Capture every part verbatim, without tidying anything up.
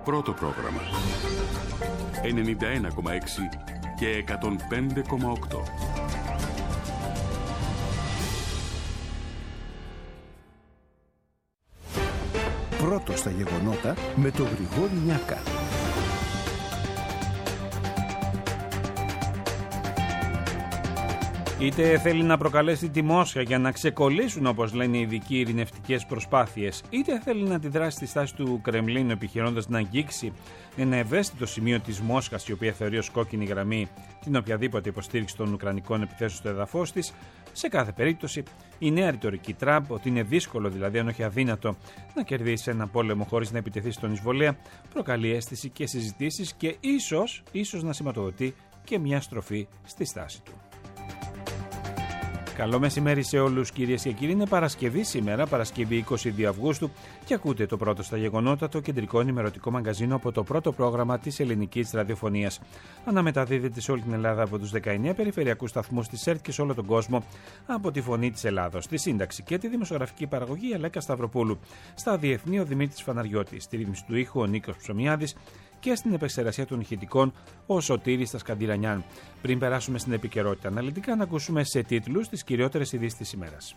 Πρώτο πρόγραμμα. ενενήντα ένα κόμμα έξι και εκατόν πέντε κόμμα οκτώ. Πρώτο στα γεγονότα με τον Γρηγόρη Νιάκα. Είτε θέλει να προκαλέσει τη Μόσχα για να ξεκολλήσουν, όπως λένε οι ειδικοί, ειρηνευτικές προσπάθειες, είτε θέλει να αντιδράσει στη στάση του Κρεμλίνου επιχειρώντας να αγγίξει ένα ευαίσθητο σημείο της Μόσχας, η οποία θεωρεί ως κόκκινη γραμμή την οποιαδήποτε υποστήριξη των ουκρανικών επιθέσεων στο έδαφος της, σε κάθε περίπτωση η νέα ρητορική Τραμπ, ότι είναι δύσκολο δηλαδή, αν όχι αδύνατο, να κερδίσει ένα πόλεμο χωρίς να επιτεθεί στον εισβολέα, προκαλεί αίσθηση και συζητήσεις και ίσως, ίσως να σηματοδοτεί και μια στροφή στη στάση του. Καλό μεσημέρι σε όλους, κυρίες και κύριοι. Είναι Παρασκευή σήμερα, Παρασκευή είκοσι δύο Αυγούστου, και ακούτε το πρώτο στα γεγονότα, το κεντρικό ενημερωτικό μαγκαζίνο από το πρώτο πρόγραμμα της ελληνικής ραδιοφωνίας. Αναμεταδίδεται σε όλη την Ελλάδα από τους δεκαεννέα περιφερειακούς σταθμούς της ΕΡΤ και σε όλο τον κόσμο από τη Φωνή της Ελλάδος. Στη σύνταξη και τη δημοσιογραφική παραγωγή η Αλέκα Σταυροπούλου. Στα διεθνή ο Δημήτρης Φαναριώτης. Στη ρύθμιση του ήχου ο Νίκος Ψωμιάδης. Και στην επεξεργασία των ηχητικών ο Σωτήρης Τασκαντηρανιάν. Πριν περάσουμε στην επικαιρότητα αναλυτικά, να ακούσουμε σε τίτλους τις κυριότερες ειδήσεις της ημέρας.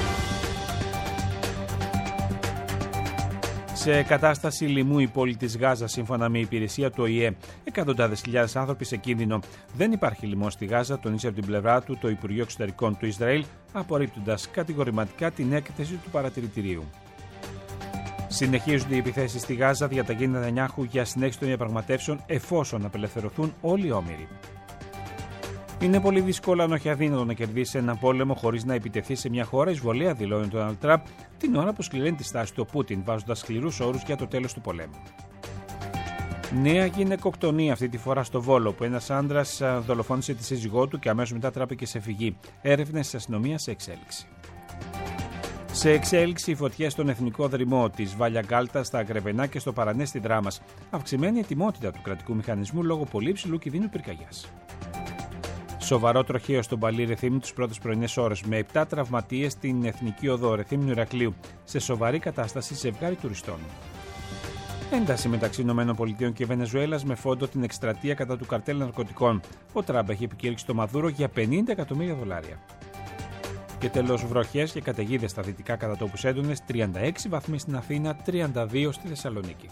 Σε κατάσταση λοιμού η πόλη της Γάζα, σύμφωνα με υπηρεσία του Ο Η Ε. Εκατοντάδες χιλιάδες άνθρωποι σε κίνδυνο. Δεν υπάρχει λοιμός στη Γάζα, τονίζει από την πλευρά του το Υπουργείο Εξωτερικών του Ισραήλ, απορρίπτοντας κατηγορηματικά την έκθεση του παρατηρητηρίου. Συνεχίζονται οι επιθέσεις στη Γάζα, διαταγή Νετανιάχου για συνέχιση των διαπραγματεύσεων εφόσον απελευθερωθούν όλοι οι όμηροι. Είναι πολύ δύσκολο, αν όχι αδύνατο, να κερδίσει ένα πόλεμο χωρίς να επιτεθεί σε μια χώρα εισβολέα, δηλώνει ο Ντόναλντ Τραμπ την ώρα που σκληραίνει τη στάση του ο Πούτιν, βάζοντας σκληρούς όρους για το τέλος του πολέμου. Νέα γυναικοκτονία, αυτή τη φορά στο Βόλο, που ένας άντρας δολοφόνησε τη σύζυγό του και αμέσως μετά τράπηκε σε φυγή. Έρευνες της αστυνομίας σε εξέλιξη. Σε εξέλιξη οι φωτιές στον εθνικό δρυμό της Βάλια Γκάλτα, στα Ακρεβενά και στο Παρανέστη Δράμας. Αυξημένη ετοιμότητα του κρατικού μηχανισμού λόγω πολύ υψηλού κινδύνου πυρκαγιάς. Σοβαρό τροχαίο στον Παλί Ρεθύμνου τις πρώτες πρωινές ώρες, με επτά τραυματίες στην εθνική οδό Ρεθύμνου Ηρακλείου, σε σοβαρή κατάσταση ζευγάρι τουριστών. Ένταση μεταξύ ΗΠΑ και Βενεζουέλας με φόντο την εκστρατεία κατά του καρτέλ ναρκωτικών. Ο Τραμπ έχει επικήρυξει το Μαδούρο για πενήντα εκατομμύρια δολάρια. Και τέλος, βροχές και καταιγίδες στα δυτικά κατά τόπους έντονες, τριάντα έξι βαθμοί στην Αθήνα, τριάντα δύο στη Θεσσαλονίκη.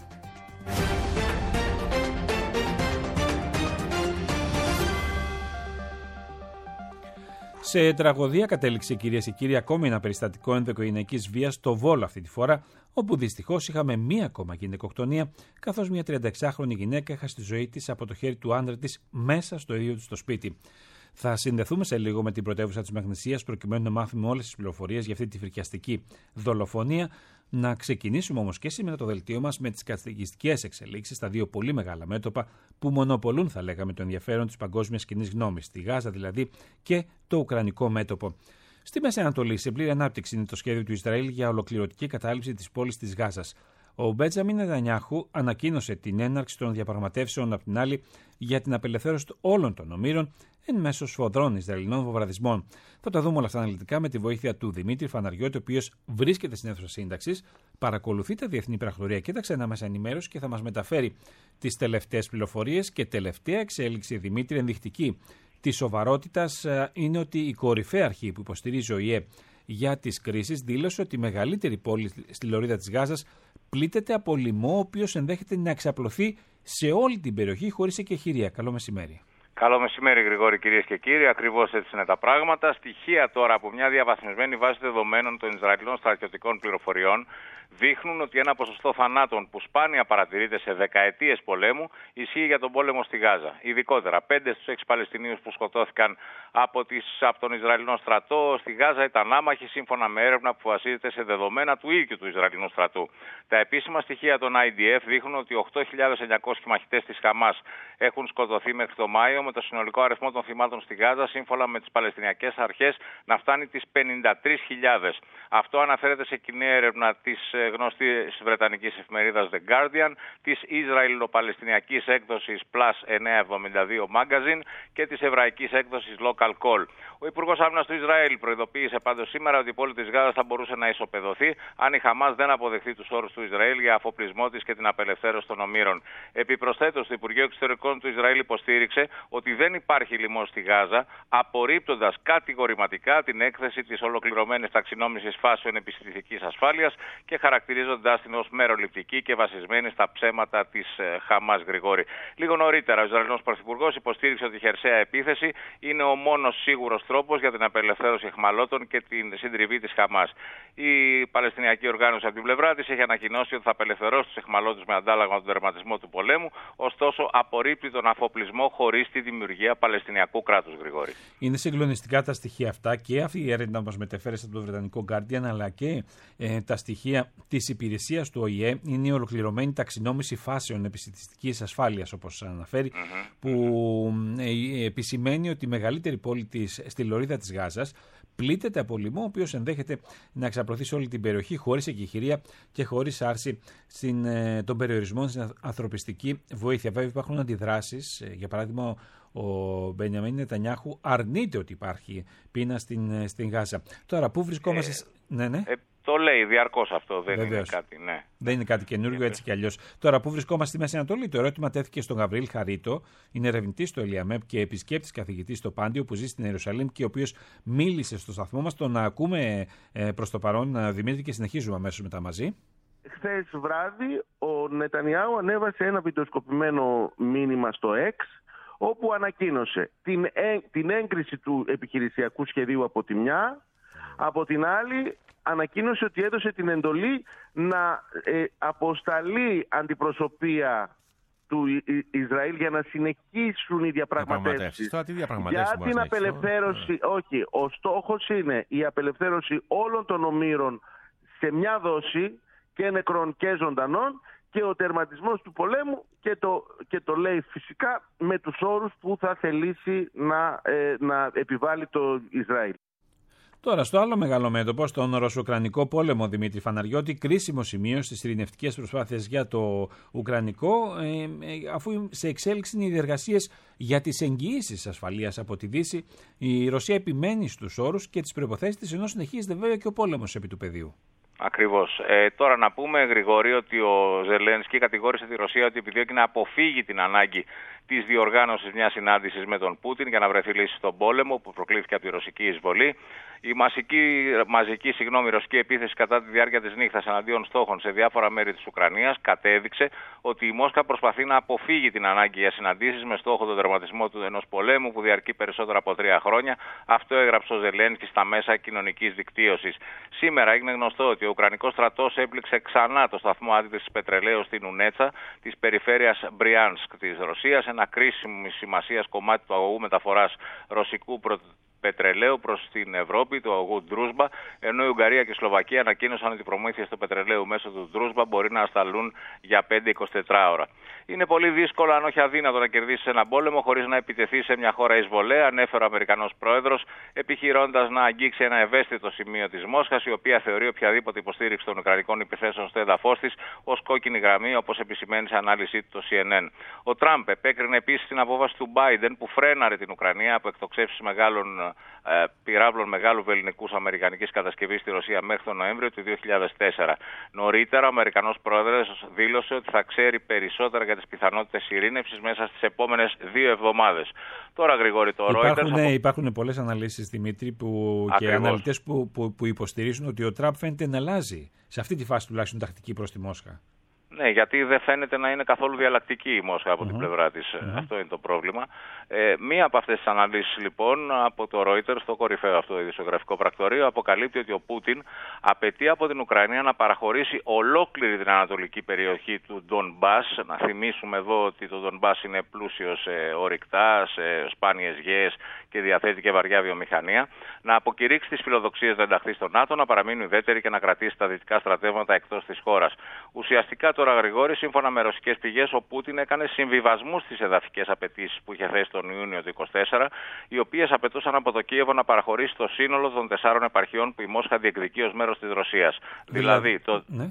Σε τραγωδία κατέληξε, κυρίες και κύριοι, ακόμη ένα περιστατικό ενδοοικογενειακής βίας στο Βόλο αυτή τη φορά, όπου δυστυχώς είχαμε μία ακόμα γυναικοκτονία, καθώς μια τριανταεξάχρονη γυναίκα έχασε τη ζωή της από το χέρι του άντρα της μέσα στο ίδιο του το σπίτι. Θα συνδεθούμε σε λίγο με την πρωτεύουσα της Μαγνησίας προκειμένου να μάθουμε όλες τις πληροφορίες για αυτή τη φρικιαστική δολοφονία. Να ξεκινήσουμε όμως και σήμερα το δελτίο μας με τις καταιγιστικές εξελίξεις στα δύο πολύ μεγάλα μέτωπα που μονοπολούν, θα λέγαμε, το ενδιαφέρον της παγκόσμιας κοινής γνώμης, στη Γάζα δηλαδή και το ουκρανικό μέτωπο. Στη Μέση Ανατολή, σε πλήρη ανάπτυξη είναι το σχέδιο του Ισραήλ για ολοκληρωτική κατάληψη της πόλης της Γάζας. Ο Μπέντζαμιν Νετανιάχου ανακοίνωσε την έναρξη των διαπραγματεύσεων απ' την άλλη για την απελευθέρωση όλων των ομήρων εν μέσω σφοδρών Ισραηλινών βομβαρδισμών. Θα τα δούμε όλα αυτά αναλυτικά με τη βοήθεια του Δημήτρη Φαναριώτη, ο οποίος βρίσκεται στην αίθουσα σύνταξης, παρακολουθεί τα διεθνή πρακτορία και τα ξένα μέσα ενημέρωση και θα μας μεταφέρει τις τελευταίες πληροφορίες. Και τελευταία εξέλιξη, Δημήτρη, ενδεικτική της σοβαρότητας είναι ότι η κορυφαία αρχή που υποστηρίζει ο Η Ε για τις κρίσεις δήλωσε ότι η μεγαλύτερη πόλη στη λωρίδα της Γάζας πλήττεται από λοιμό, ο οποίος ενδέχεται να εξαπλωθεί σε όλη την περιοχή χωρίς εκεχηρία. Καλό μεσημέρι. Καλό μεσημέρι, Γρηγόρη, κυρίες και κύριοι. Ακριβώς έτσι είναι τα πράγματα. Στοιχεία τώρα από μια διαβαθμισμένη βάση δεδομένων των Ισραηλινών στρατιωτικών πληροφοριών δείχνουν ότι ένα ποσοστό θανάτων που σπάνια παρατηρείται σε δεκαετίες πολέμου ισχύει για τον πόλεμο στη Γάζα. Ειδικότερα, πέντε στους έξι Παλαιστινίους που σκοτώθηκαν από, τις, από τον Ισραηλινό στρατό στη Γάζα ήταν άμαχοι, σύμφωνα με έρευνα που βασίζεται σε δεδομένα του ίδιου του Ισραηλινού στρατού. Τα επίσημα στοιχεία των άι ντι εφ δείχνουν ότι οκτώ χιλιάδες εννιακόσιοι μαχητές της Χαμάς έχουν σκοτωθεί μέχρι το Μάιο, με το συνολικό αριθμό των θυμάτων στη Γάζα, σύμφωνα με τις Παλαιστινιακές αρχές, να φτάνει τις πενήντα τρεις χιλιάδες. Αυτό αναφέρεται σε κοινή έρευνα της γνωστής βρετανικής εφημερίδας The Guardian, της Ισραηλο-Παλαιστινιακής έκδοσης Plus εννιακόσια εβδομήντα δύο Magazine και της εβραϊκής έκδοσης Local Call. Ο Υπουργός Άμυνας του Ισραήλ προειδοποίησε πάντως σήμερα ότι η πόλη της Γάζας θα μπορούσε να ισοπεδωθεί αν η Χαμάς δεν αποδεχθεί τους όρους του Ισραήλ για αφοπλισμό της και την απελευθέρωση των ομήρων. Επιπροσθέτως, το Υπουργείο Εξωτερικών του Ισραήλ υποστήριξε ότι δεν υπάρχει λοιμός στη Γάζα, απορρίπτοντας κατηγορηματικά την έκθεση της ολοκληρωμένης ταξινόμησης φάσεων επιστημιστικής ασφάλειας και χαρακτηρίζοντας την ως μεροληπτική και βασισμένη στα ψέματα της Χαμάς, Γρηγόρη. Λίγο νωρίτερα, ο Ισραηλινός Πρωθυπουργός υποστήριξε ότι η χερσαία επίθεση είναι ο μόνος σίγουρος τρόπος για την απελευθέρωση αιχμαλώτων και την συντριβή της Χαμάς. Η Παλαιστινιακή Οργάνωση από την πλευρά της έχει ανακοινώσει ότι θα απελευθερώσει τους αιχμαλώτους με αντάλλαγμα τον τερματισμό του πολέμου, ωστόσο απορρίπτει τον αφοπλισμό χωρίς τη δημιουργία Παλαιστινιακού κράτους, Γρηγόρη. Είναι συγκλονιστικά τα στοιχεία αυτά και αυτή η έρευνα μας μετεφέρει από το Βρετανικό Guardian, αλλά και ε, τα στοιχεία της υπηρεσίας του Ο Η Ε. Είναι η ολοκληρωμένη ταξινόμηση φάσεων επιστημιστικής ασφάλειας, όπως αναφέρει, mm-hmm. που ε, επισημαίνει ότι η μεγαλύτερη πόλη της, στη λωρίδα της Γάζας πλήττεται από λοιμό, ο οποίος ενδέχεται να εξαπλωθεί σε όλη την περιοχή χωρίς εκεχηρία και χωρίς άρση στην, ε, των περιορισμών στην ανθρωπιστική βοήθεια. Βέβαια, υπάρχουν αντιδράσεις. Ε, για παράδειγμα, ο Μπενιαμίν Νετανιάχου αρνείται ότι υπάρχει πείνα στην, στην Γάζα. Τώρα, πού βρισκόμαστε. Ε, ναι, ναι. Ε, το λέει διαρκώς αυτό, δεν Βεβαίως. είναι κάτι, ναι. Δεν είναι κάτι καινούργιο, έτσι κι αλλιώς. Τώρα, πού βρισκόμαστε στη Μέση Ανατολή, το ερώτημα τέθηκε στον Γαβριήλ Χαρίτο, είναι ερευνητής στο Ελιαμέπ και επισκέπτης καθηγητής στο Πάντιο που ζει στην Ιερουσαλήμ και ο οποίος μίλησε στο σταθμό μας. Τον ακούμε ε, προς το παρόν, Δημήτρη, και συνεχίζουμε αμέσως μετά μαζί. Χθες βράδυ ο Νετανιάου ανέβασε ένα βιντεοσκοπημένο μήνυμα στο X, όπου ανακοίνωσε την, ε, την έγκριση του επιχειρησιακού σχεδίου από τη μια, από την άλλη ανακοίνωσε ότι έδωσε την εντολή να ε, αποσταλεί αντιπροσωπεία του Ισραήλ για να συνεχίσουν οι διαπραγματεύσεις. Τώρα τι διαπραγματεύσεις για την απελευθέρωση, yeah. όχι, ο στόχος είναι η απελευθέρωση όλων των ομήρων σε μια δόση, και νεκρών και ζωντανών, και ο τερματισμός του πολέμου, και το, και το λέει φυσικά με τους όρους που θα θελήσει να, ε, να επιβάλλει το Ισραήλ. Τώρα, στο άλλο μεγάλο μέτωπο, στον Ρωσο-Ουκρανικό πόλεμο, Δημήτρη Φαναριώτη, κρίσιμο σημείο στις ειρηνευτικές προσπάθειες για το Ουκρανικό, ε, ε, αφού σε εξέλιξη είναι οι διεργασίες για τις εγγυήσεις ασφαλείας από τη Δύση. Η Ρωσία επιμένει στους όρους και τις προϋποθέσεις της, ενώ συνεχίζεται βέβαια και ο πόλεμος επί του πεδίου. Ακριβώς. Ε, τώρα να πούμε, Γρηγόρη, ότι ο Ζελένσκι κατηγόρησε τη Ρωσία ότι επιδιώκει να αποφύγει την ανάγκη της διοργάνωσης μιας συνάντησης με τον Πούτιν για να βρεθεί λύση στον πόλεμο που προκλήθηκε από τη ρωσική εισβολή. Η μαζική, μαζική συγγνώμη, ρωσική επίθεση κατά τη διάρκεια της νύχτας εναντίον στόχων σε διάφορα μέρη της Ουκρανίας κατέδειξε ότι η Μόσχα προσπαθεί να αποφύγει την ανάγκη για συναντήσεις με στόχο τον τερματισμό του ενός πολέμου που διαρκεί περισσότερα από τρία χρόνια. Αυτό έγραψε ο Ζελένσκι στα μέσα κοινωνικής δικτύωσης. Σήμερα έγινε γνωστό ότι ο Ουκρανικός στρατός έπληξε ξανά το σταθμό άντλησης πετρελαίου στην Ουνέτσα της περιφέρειας Μπριάνσκ της Ρωσίας, ένα κρίσιμη σημασίας κομμάτι του αγωγού μεταφοράς ρωσικού προ... πετρελαίου προς την Ευρώπη, το αγωγού Ντρούσμπα, ενώ η Ουγγαρία και η Σλοβακία ανακοίνωσαν ότι οι προμήθειες του πετρελαίου μέσω του Ντρούσμπα μπορεί να ασταλούν για πέντε με είκοσι τέσσερις ώρα. Είναι πολύ δύσκολο, αν όχι αδύνατο, να κερδίσει έναν πόλεμο χωρίς να επιτεθεί σε μια χώρα εισβολέα, ανέφερε ο Αμερικανός πρόεδρος, επιχειρώντας να αγγίξει ένα ευαίσθητο σημείο της Μόσχας, η οποία θεωρεί οποιαδήποτε υποστήριξη των ουκρανικών επιθέσεων στο έδαφος της ως κόκκινη γραμμή, όπως επισημαίνει σε ανάλυση του το σι εν εν. Ο Τραμπ επέκρινε επίσης την απόφαση του Μπάιντεν που φρέναρε την Ουκρανία από εκτοξεύσεις μεγάλων ε, πυράβλων μεγάλου βελληνικούς αμερικανικής κατασκευής στη Ρωσία μέχρι τον Νοέμβριο του δύο χιλιάδες τέσσερα. Νωρίτερα, ο Αμερικανός πρόεδρος δήλωσε ότι θα ξέρει περισσότερα για τις πιθανότητες ειρήνευσης μέσα στις επόμενες δύο εβδομάδες. Τώρα, Γρηγόρη, το υπάρχουν, Reuters... Υπάρχουν πολλές αναλύσεις, Δημήτρη, που, και αναλυτές που, που, που υποστηρίζουν ότι ο Τραμπ φαίνεται να αλλάζει σε αυτή τη φάση τουλάχιστον τακτική προς τη Μόσχα. Ναι, γιατί δεν φαίνεται να είναι καθόλου διαλλακτική η Μόσχα από uh-huh. την πλευρά της. Uh-huh. Αυτό είναι το πρόβλημα. Ε, μία από αυτές τις αναλύσεις, λοιπόν, από το Reuters, το κορυφαίο αυτό ειδησιογραφικό πρακτορείο, αποκαλύπτει ότι ο Πούτιν απαιτεί από την Ουκρανία να παραχωρήσει ολόκληρη την ανατολική περιοχή του Ντονμπάς. Να θυμίσουμε εδώ ότι το Ντονμπάς είναι πλούσιο σε ορυκτά, σε σπάνιες γέες και διαθέτει και βαριά βιομηχανία. Να αποκηρύξει τις φιλοδοξίες να ενταχθεί στο ΝΑΤΟ, να παραμείνει ουδέτερη και να κρατήσει τα δυτικά στρατεύματα εκτός της χώρας. Ουσιαστικά, τώρα, Γρηγόρη, σύμφωνα με ρωσικές πηγές, ο Πούτιν έκανε συμβιβασμούς στις εδαφικές απαιτήσεις που είχε θέσει τον Ιούνιο του είκοσι τέσσερα, οι οποίες απαιτούσαν από το Κίεβο να παραχωρήσει το σύνολο των τεσσάρων επαρχιών που η Μόσχα διεκδικεί ως μέρος της Ρωσίας. Δηλαδή, δηλαδή το, ναι.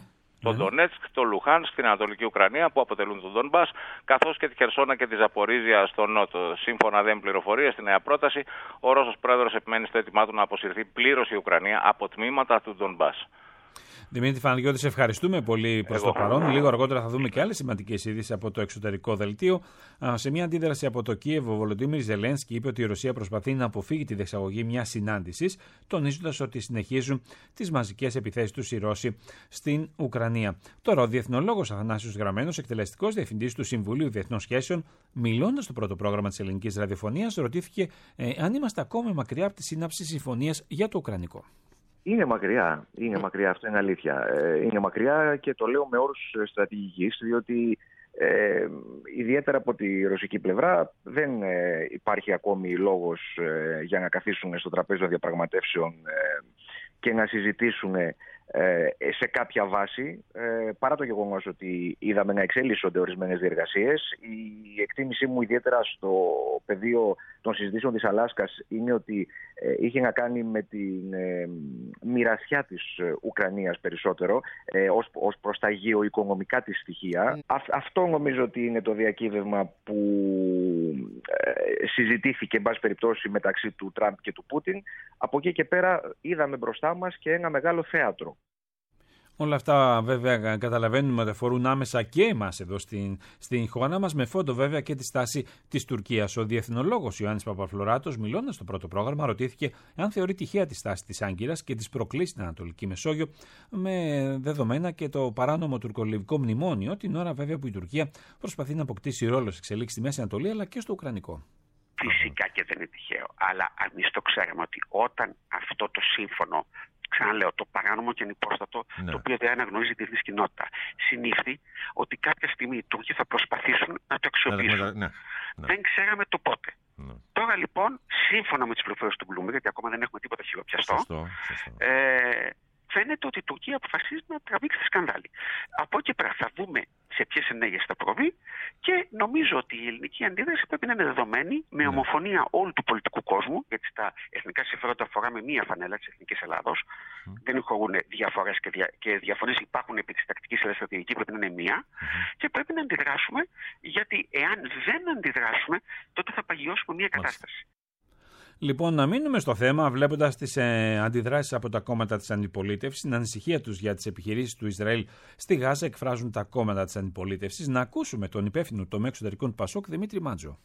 Το Ντονέτσκ, το Λουχάνσκ στην Ανατολική Ουκρανία που αποτελούν τον Ντονμπάς, καθώς και τη Χερσόνα και τη Ζαπορίζια στο νότο. Σύμφωνα δε με πληροφορίες, στη νέα πρόταση, ο Ρώσος πρόεδρος επιμένει στο έτοιμά του να αποσυρθεί πλήρως η Ουκρανία από τμήματα του Ντονμπάς. Δημήτρη Φαναγιώτη, σε ευχαριστούμε πολύ προς το παρόν. Λίγο αργότερα θα δούμε και άλλες σημαντικές ειδήσεις από το εξωτερικό δελτίο. Σε μια αντίδραση από το Κίεβο, ο Βολοντίμιρ Ζελένσκι είπε ότι η Ρωσία προσπαθεί να αποφύγει τη διεξαγωγή μιας συνάντησης, τονίζοντας ότι συνεχίζουν τις μαζικές επιθέσεις τους οι Ρώσοι στην Ουκρανία. Τώρα, ο διεθνολόγος Αθανάσιος Γραμμένος, εκτελεστικός διευθυντής του Συμβουλίου Διεθνών Σχέσεων, μιλώντας στο πρώτο πρόγραμμα της ελληνικής ραδιοφωνίας, ρωτήθηκε ε, αν είμαστε ακόμα μακριά από τη σύναψη συμφωνίας για το Ουκρανικό. Είναι μακριά, είναι μακριά, αυτό είναι αλήθεια. Ε, είναι μακριά και το λέω με όρους στρατηγικής, διότι ε, ιδιαίτερα από τη ρωσική πλευρά δεν ε, υπάρχει ακόμη λόγος ε, για να καθίσουν στο τραπέζι των διαπραγματεύσεων ε, και να συζητήσουν ε, σε κάποια βάση, ε, παρά το γεγονός ότι είδαμε να εξέλισσονται ορισμένες διεργασίες. Η εκτίμησή μου ιδιαίτερα στο πεδίο των συζητήσεων της Αλάσκας είναι ότι ε, είχε να κάνει με την ε, μοιρασιά της Ουκρανίας περισσότερο ε, ως, ως προς τα γεωοικονομικά της στοιχεία. Α, αυτό νομίζω ότι είναι το διακύβευμα που ε, συζητήθηκε εν πάση περιπτώσει μεταξύ του Τραμπ και του Πούτιν. Από εκεί και πέρα είδαμε μπροστά μας και ένα μεγάλο θέατρο. Όλα αυτά βέβαια καταλαβαίνουμε ότι αφορούν άμεσα και εμάς εδώ στην, στην χώρα μας, με φόντο βέβαια και τη στάση της Τουρκίας. Ο διεθνολόγος Ιωάννης Παπαφλωράτος, μιλώντας στο πρώτο πρόγραμμα, ρωτήθηκε αν θεωρεί τυχαία τη στάση της Άγκυρας και τις προκλήσεις στην Ανατολική Μεσόγειο, με δεδομένα και το παράνομο τουρκολιβικό μνημόνιο, την ώρα βέβαια που η Τουρκία προσπαθεί να αποκτήσει ρόλο σε εξελίξεις στη Μέση Ανατολή αλλά και στο Ουκρανικό. Φυσικά και δεν είναι τυχαίο. Αλλά εμείς το ξέραμε ότι όταν αυτό το σύμφωνο, ξαναλέω, το παράνομο και ανυπόστατο, ναι, το οποίο δεν αναγνωρίζει τη διεθνής κοινότητα, συνήθει ότι κάποια στιγμή οι Τούρκοι θα προσπαθήσουν να το αξιοποιήσουν. Ναι, ναι, ναι. Δεν ξέραμε το πότε. Ναι. Τώρα λοιπόν, σύμφωνα με τις πληροφορίες του Bloomberg, γιατί ακόμα δεν έχουμε τίποτα χειροπιαστό, σωστό, σωστό. Ε, φαίνεται ότι η Τουρκία αποφασίζει να τραβήξει τη σκανδάλη. Από εκεί πέρα θα δούμε σε ποιες ενέργειες θα προβεί και νομίζω ότι η ελληνική αντίδραση πρέπει να είναι δεδομένη με ναι. ομοφωνία όλου του πολιτικού κόσμου, γιατί στα εθνικά συμφέροντα φοράμε μία φανέλα της Εθνικής Ελλάδος. Mm. Δεν χωρούν διαφορές και, δια, και διαφωνίες υπάρχουν επί της τακτικής, αλλά στρατηγική πρέπει να είναι μία. Mm. Και πρέπει να αντιδράσουμε, γιατί εάν δεν αντιδράσουμε, τότε θα παγιώσουμε μία κατάσταση. Λοιπόν, να μείνουμε στο θέμα, βλέποντας τις ε, αντιδράσεις από τα κόμματα της αντιπολίτευσης, την ανησυχία τους για τις επιχειρήσεις του Ισραήλ στη Γάζα εκφράζουν τα κόμματα της αντιπολίτευσης. Να ακούσουμε τον υπεύθυνο τομέα εξωτερικών του Πασόκ, Δημήτρη Μάντζο.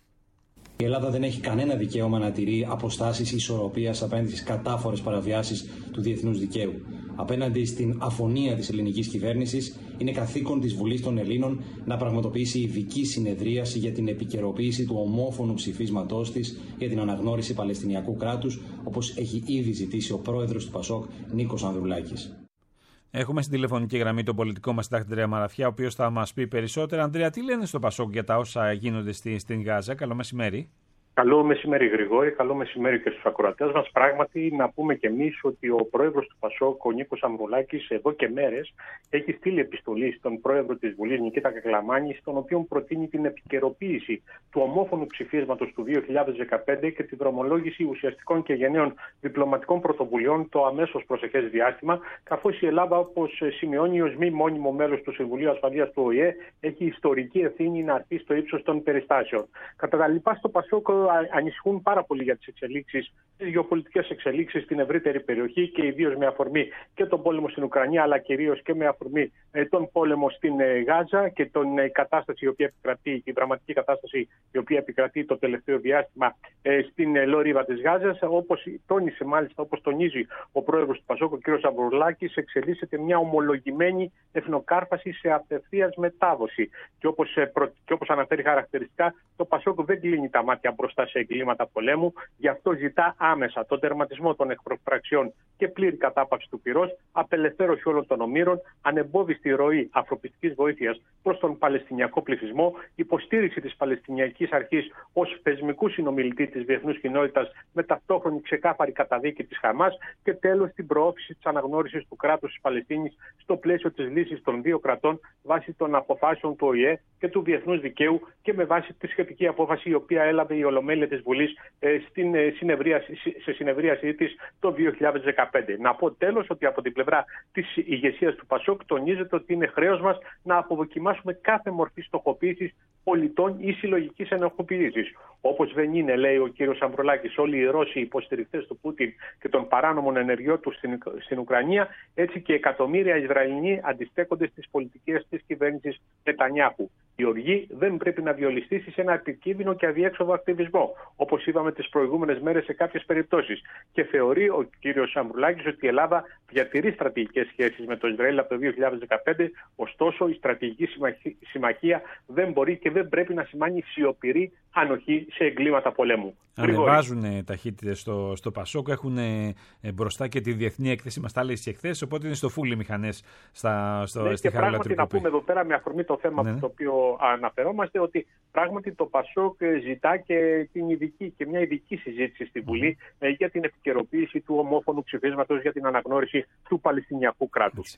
Η Ελλάδα δεν έχει κανένα δικαίωμα να τηρεί αποστάσεις ισορροπίας απέναντι στις κατάφορες παραβιάσεις του διεθνούς δικαίου. Απέναντι στην αφωνία της ελληνικής κυβέρνησης, είναι καθήκον της Βουλής των Ελλήνων να πραγματοποιήσει ειδική συνεδρίαση για την επικαιροποίηση του ομόφωνου ψηφίσματός της για την αναγνώριση Παλαιστινιακού κράτους, όπως έχει ήδη ζητήσει ο πρόεδρος του Πασόκ, Νίκος Ανδρουλάκης. Έχουμε στην τηλεφωνική γραμμή τον πολιτικό μας συντάκτη Ανδρέα Μαραθιά, ο οποίος θα μας πει περισσότερα. Ανδρέα, τι λένε στο Πασόκ για τα όσα γίνονται στη, στην Γάζα? Καλό μεσημέρι. Καλό μεσημέρι, Γρηγόρη. Καλό μεσημέρι και στους ακροατές μας. Πράγματι, να πούμε και εμείς ότι ο πρόεδρος του Πασόκ, ο Νίκος Ανδρουλάκης, εδώ και μέρες έχει στείλει επιστολή στον πρόεδρο της Βουλής, Νικήτα Κακλαμάνη, στον οποίο προτείνει την επικαιροποίηση του ομόφωνου ψηφίσματος του δύο χιλιάδες δεκαπέντε και τη δρομολόγηση ουσιαστικών και γενναίων διπλωματικών πρωτοβουλειών το αμέσως προσεχές διάστημα, καθώς η Ελλάδα, όπως σημειώνει ως μη μόνιμο μέλος του Συμβουλίου Ασφαλείας του Ο Ε Ε, έχει ιστορική ευθύνη να αρθεί στο ύψος των περιστάσεων. Κατά τα λοιπά, στο Πασόκ ανησυχούν πάρα πολύ για τις εξελίξεις, τις γεωπολιτικές εξελίξεις στην ευρύτερη περιοχή και ιδίως με αφορμή και τον πόλεμο στην Ουκρανία, αλλά κυρίως και με αφορμή ε, τον πόλεμο στην ε, Γάζα και την ε, κατάσταση η οποία επικρατεί, την δραματική κατάσταση η οποία επικρατεί το τελευταίο διάστημα ε, στην ε, λωρίδα της Γάζας. Όπως τόνισε μάλιστα, όπως τονίζει ο πρόεδρος του Πασόκ, ο κ. Ανδρουλάκης, εξελίσσεται μια ομολογημένη εθνοκάρπαση σε απευθείας μετάδοση. Και όπως, ε, προ, και όπως αναφέρει χαρακτηριστικά, το Πασόκ δεν κλείνει τα μάτια μπροστά σε εγκλήματα πολέμου, γι' αυτό ζητά άμεσα τον τερματισμό των εχθροπραξιών και πλήρη κατάπαυση του πυρός, απελευθέρωση όλων των ομήρων, ανεμπόδιστη ροή ανθρωπιστικής βοήθειας προς τον Παλαιστινιακό πληθυσμό, υποστήριξη της Παλαιστινιακής Αρχής ως θεσμικού συνομιλητή της διεθνούς κοινότητας με ταυτόχρονη ξεκάθαρη καταδίκη της Χαμάς και τέλος την προώθηση της αναγνώρισης του κράτους της Παλαιστίνης στο πλαίσιο της λύσης των δύο κρατών βάσει των αποφάσεων του Ο Ε Ε και του διεθνούς δικαίου και με βάση τη σχετική απόφαση η οποία έλαβε η Ολομέλεια Ολομέλεια της Βουλής στην συνεδρίαση, σε συνεδρίασή της το δύο χιλιάδες δεκαπέντε. Να πω τέλος ότι από την πλευρά της ηγεσίας του Πασόκ τονίζεται ότι είναι χρέος μας να αποδοκιμάσουμε κάθε μορφή στοχοποίησης πολιτών ή συλλογικής ενοχοποίησης. Όπως δεν είναι, λέει ο κύριος Αμβρολάκης, όλοι οι Ρώσοι υποστηρικτές του Πούτιν και των παράνομων ενεργειών του στην, στην Ουκρανία, έτσι και εκατομμύρια Ισραηλινοί αντιστέκονται στις πολιτικές της κυβέρνησης Νετανιάχου. Η οργή δεν πρέπει να διολυστήσει σε ένα επικίνδυνο και αδιέξοδο ακτιβισμό, όπως είδαμε τις προηγούμενες μέρες σε κάποιες περιπτώσεις. Και θεωρεί ο κύριος Αμβρουλάκης ότι η Ελλάδα διατηρεί στρατηγικές σχέσεις με το Ισραήλ από το δύο χιλιάδες δεκαπέντε, ωστόσο η στρατηγική συμμαχία δεν μπορεί και δεν πρέπει να σημάνει σιωπηρή ανοχή σε εγκλήματα πολέμου. Ανεβάζουν ταχύτητες στο, στο Πασόκ, έχουν ε, μπροστά και τη διεθνή έκθεση, μας τα λέει στις εκθέσεις, οπότε είναι στο φούλι μηχανές στα, στο, ναι, στη και πράγματι να πούμε εδώ πέρα με αφορμή το θέμα ναι, ναι. το οποίο αναφερόμαστε, ότι πράγματι το Πασόκ ζητά και, την ειδική, και μια ειδική συζήτηση στη Βουλή mm. για την επικαιροποίηση του ομόφωνου ψηφίσματος για την αναγνώριση του Παλαιστινιακού κράτους.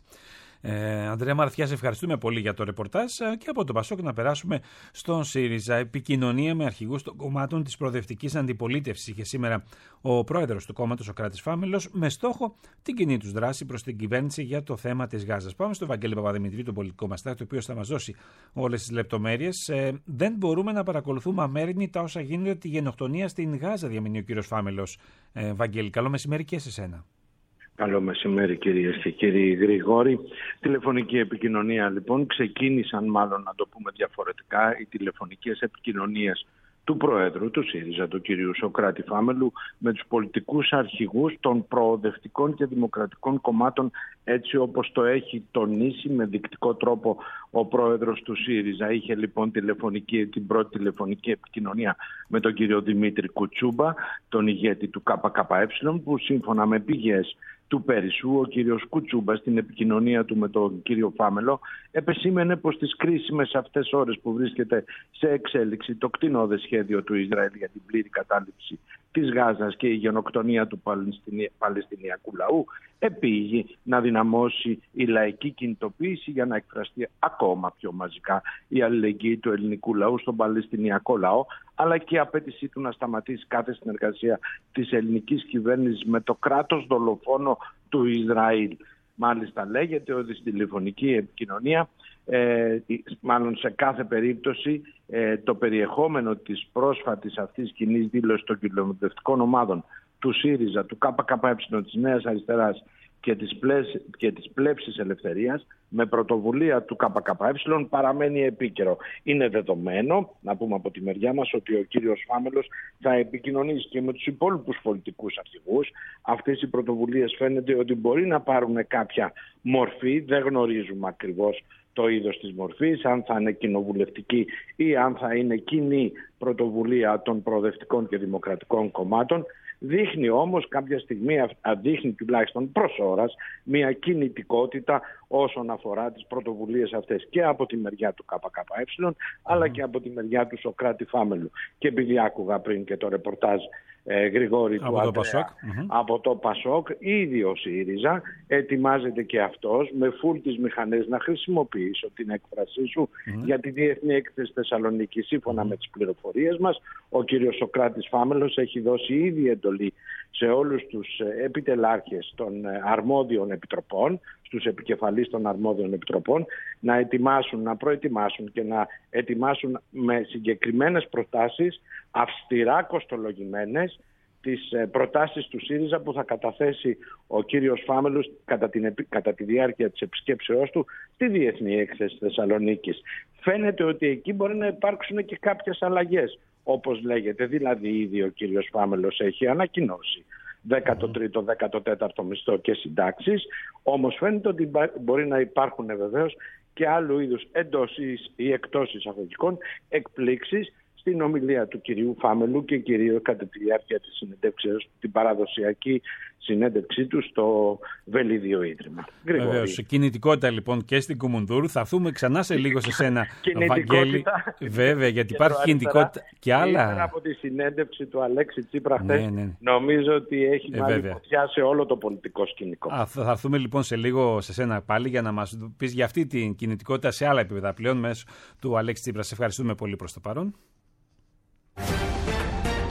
Ε, Ανδρέα Μαραθιά, σε ευχαριστούμε πολύ για το ρεπορτάζ και από το Πασόκ να περάσουμε στον ΣΥΡΙΖΑ. Επικοινωνία με αρχηγούς των κομμάτων της προοδευτικής αντιπολίτευσης είχε σήμερα ο πρόεδρος του κόμματος, ο Κράτης Φάμελος, με στόχο την κοινή τους δράση προς την κυβέρνηση για το θέμα της Γάζας. Πάμε στον Βαγγέλη Παπαδημητρίου, τον πολιτικό μας τάκτη, ο οποίος θα μας δώσει όλες τις λεπτομέρειες. Ε, δεν μπορούμε να παρακολουθούμε αμέριμνητα όσα γίνονται τη γενοκτονία στην Γάζα, διαμηνεί ο κύριος Φάμελος. Ε, Βαγγέλη, καλό μεσημέρι και σε σένα. Καλό μεσημέρι κυρίες και κύριοι. Γρηγόρη, τηλεφωνική επικοινωνία λοιπόν. Ξεκίνησαν, μάλλον να το πούμε διαφορετικά, οι τηλεφωνικές επικοινωνίες του Προέδρου του ΣΥΡΙΖΑ, του κυρίου Σωκράτη Φάμελου, με τους πολιτικούς αρχηγούς των προοδευτικών και δημοκρατικών κομμάτων, έτσι όπως το έχει τονίσει με δεικτικό τρόπο ο Πρόεδρος του ΣΥΡΙΖΑ. Είχε λοιπόν τηλεφωνική, την πρώτη τηλεφωνική επικοινωνία με τον κύριο Δημήτρη Κουτσούμπα, τον ηγέτη του ΚΚΕ, που σύμφωνα με πηγές του Περισσού, ο κύριος Κουτσούμπα στην επικοινωνία του με τον κύριο Φάμελο επεσήμενε πως στις κρίσιμες αυτές ώρες που βρίσκεται σε εξέλιξη το κτηνώδες σχέδιο του Ισραήλ για την πλήρη κατάληψη της Γάζας και η γενοκτονία του Παλαιστινιακού λαού επήγει να δυναμώσει η λαϊκή κινητοποίηση για να εκφραστεί ακόμα πιο μαζικά η αλληλεγγύη του ελληνικού λαού στον Παλαιστινιακό λαό, αλλά και η απέτησή του να σταματήσει κάθε συνεργασία της ελληνικής κυβέρνησης με το κράτος δολοφόνο του Ισραήλ. Μάλιστα λέγεται ότι στη τηλεφωνική επικοινωνία, ε, μάλλον σε κάθε περίπτωση, ε, το περιεχόμενο της πρόσφατης αυτής κοινής δήλωσης των κοινοβουλευτικών ομάδων του ΣΥΡΙΖΑ, του ΚΚΕ, της Νέας Αριστεράς και της, πλές, και της Πλεύσης Ελευθερίας με πρωτοβουλία του ΚΚΕ παραμένει επίκαιρο. Είναι δεδομένο, να πούμε από τη μεριά μας, ότι ο κύριος Φάμελος θα επικοινωνήσει και με τους υπόλοιπους πολιτικούς αρχηγούς. Αυτές οι πρωτοβουλίες φαίνεται ότι μπορεί να πάρουν κάποια μορφή, δεν γνωρίζουμε ακριβώς το είδος της μορφής, αν θα είναι κοινοβουλευτική ή αν θα είναι κοινή πρωτοβουλία των προοδευτικών και δημοκρατικών κομμάτων. Δείχνει όμως κάποια στιγμή, δείχνει τουλάχιστον προς ώρας, μια κινητικότητα όσον αφορά τις πρωτοβουλίες αυτές και από τη μεριά του ΚΚΕ, αλλά και από τη μεριά του Σωκράτη Φάμελου. Και επειδή άκουγα πριν και το ρεπορτάζ ε, Γρηγόρη από του το Αντρέα, Πασόκ. Mm-hmm. από το Πασόκ, ήδη ο ΣΥΡΙΖΑ ετοιμάζεται και αυτός με φουλ τις μηχανές να χρησιμοποιήσω την έκφρασή σου mm-hmm. για τη Διεθνή Έκθεση Θεσσαλονίκη. Σύμφωνα mm-hmm. με τις πληροφορίες μας, ο κύριος Σωκράτης Φάμελος έχει δώσει ήδη εντολή σε όλους τους επιτελάρχες των αρμόδιων επιτροπών, στους επικεφαλείς των αρμόδιων επιτροπών, να ετοιμάσουν, να προετοιμάσουν και να ετοιμάσουν με συγκεκριμένες προτάσεις, αυστηρά κοστολογημένες, τις προτάσεις του ΣΥΡΙΖΑ που θα καταθέσει ο κύριος Φάμελος κατά, την, κατά τη διάρκεια της επισκέψεώς του στη Διεθνή Έκθεση Θεσσαλονίκης. Φαίνεται ότι εκεί μπορεί να υπάρξουν και κάποιες αλλαγές, όπως λέγεται, δηλαδή ήδη ο κύριος Φάμελος έχει ανακοινώσει δέκατο τρίτο δέκατο τέταρτο μισθό και συντάξεις, όμως φαίνεται ότι μπορεί να υπάρχουν βεβαίως και άλλου είδους εντός ή εκτός εισαγωγικών εκπλήξεις στην ομιλία του κυρίου Φάμελου και κυρίως κατά τη διάρκεια της συνέντευξης, την παραδοσιακή συνέντευξή του στο Βελίδιο Ίδρυμα. Βεβαίως. Κινητικότητα λοιπόν και στην Κουμουνδούρου. Θα έρθουμε ξανά σε λίγο σε σένα, Βαγγέλη. Βέβαια, γιατί υπάρχει κινητικότητα και άλλα. Ύστερα από τη συνέντευξη του Αλέξη Τσίπρα χθες, ναι, ναι. νομίζω ότι έχει ε, βάλει φωτιά σε όλο το πολιτικό σκηνικό. Α, θα έρθουμε λοιπόν σε λίγο σε σένα πάλι για να μας πεις για αυτή την κινητικότητα σε άλλα επίπεδα πλέον μέσω του Αλέξη Τσίπρα. Σε ευχαριστούμε πολύ προς το παρόν.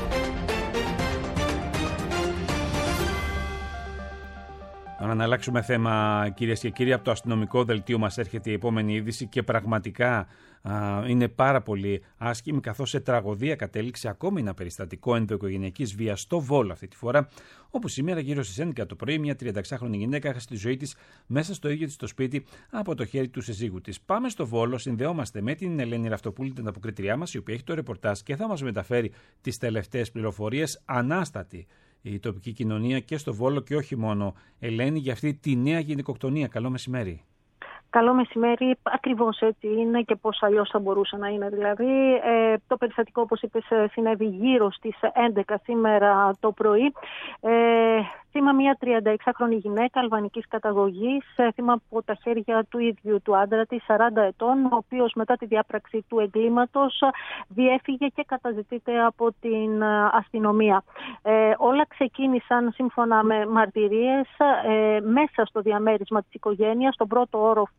Να αλλάξουμε θέμα, κυρίες και κύριοι. Από το αστυνομικό δελτίο μας έρχεται η επόμενη είδηση και πραγματικά α, είναι πάρα πολύ άσχημη, καθώς σε τραγωδία κατέληξε ακόμη ένα περιστατικό ενδοοικογενειακής βίας στο Βόλο αυτή τη φορά, όπου σήμερα γύρω στις έντεκα το πρωί μια τριανταεξάχρονη γυναίκα έχασε τη ζωή της μέσα στο ίδιο της το σπίτι από το χέρι του συζύγου της. Πάμε στο Βόλο, συνδεόμαστε με την Ελένη Ραυτοπούλη, την ανταποκριτριά μας, η οποία έχει το ρεπορτάζ και θα μας μεταφέρει τις τελευταίες πληροφορίες. Ανάστατη η τοπική κοινωνία και στο Βόλο και όχι μόνο, Ελένη, για αυτή τη νέα γυναικοκτονία. Καλό μεσημέρι. Καλό μεσημέρι, ακριβώς έτσι είναι και πώς αλλιώς θα μπορούσε να είναι. Δηλαδή, ε, το περιστατικό, όπως είπες, συνέβη γύρω στις έντεκα σήμερα το πρωί. Ε, θύμα μια τριανταεξάχρονη γυναίκα αλβανικής καταγωγής, θύμα από τα χέρια του ίδιου του άντρα της, σαράντα ετών, ο οποίος μετά τη διάπραξη του εγκλήματος διέφυγε και καταζητείται από την αστυνομία. Ε, όλα ξεκίνησαν, σύμφωνα με μαρτυρίες, ε, μέσα στο διαμέρισμα της οικογένειας, στον πρώτο όροφο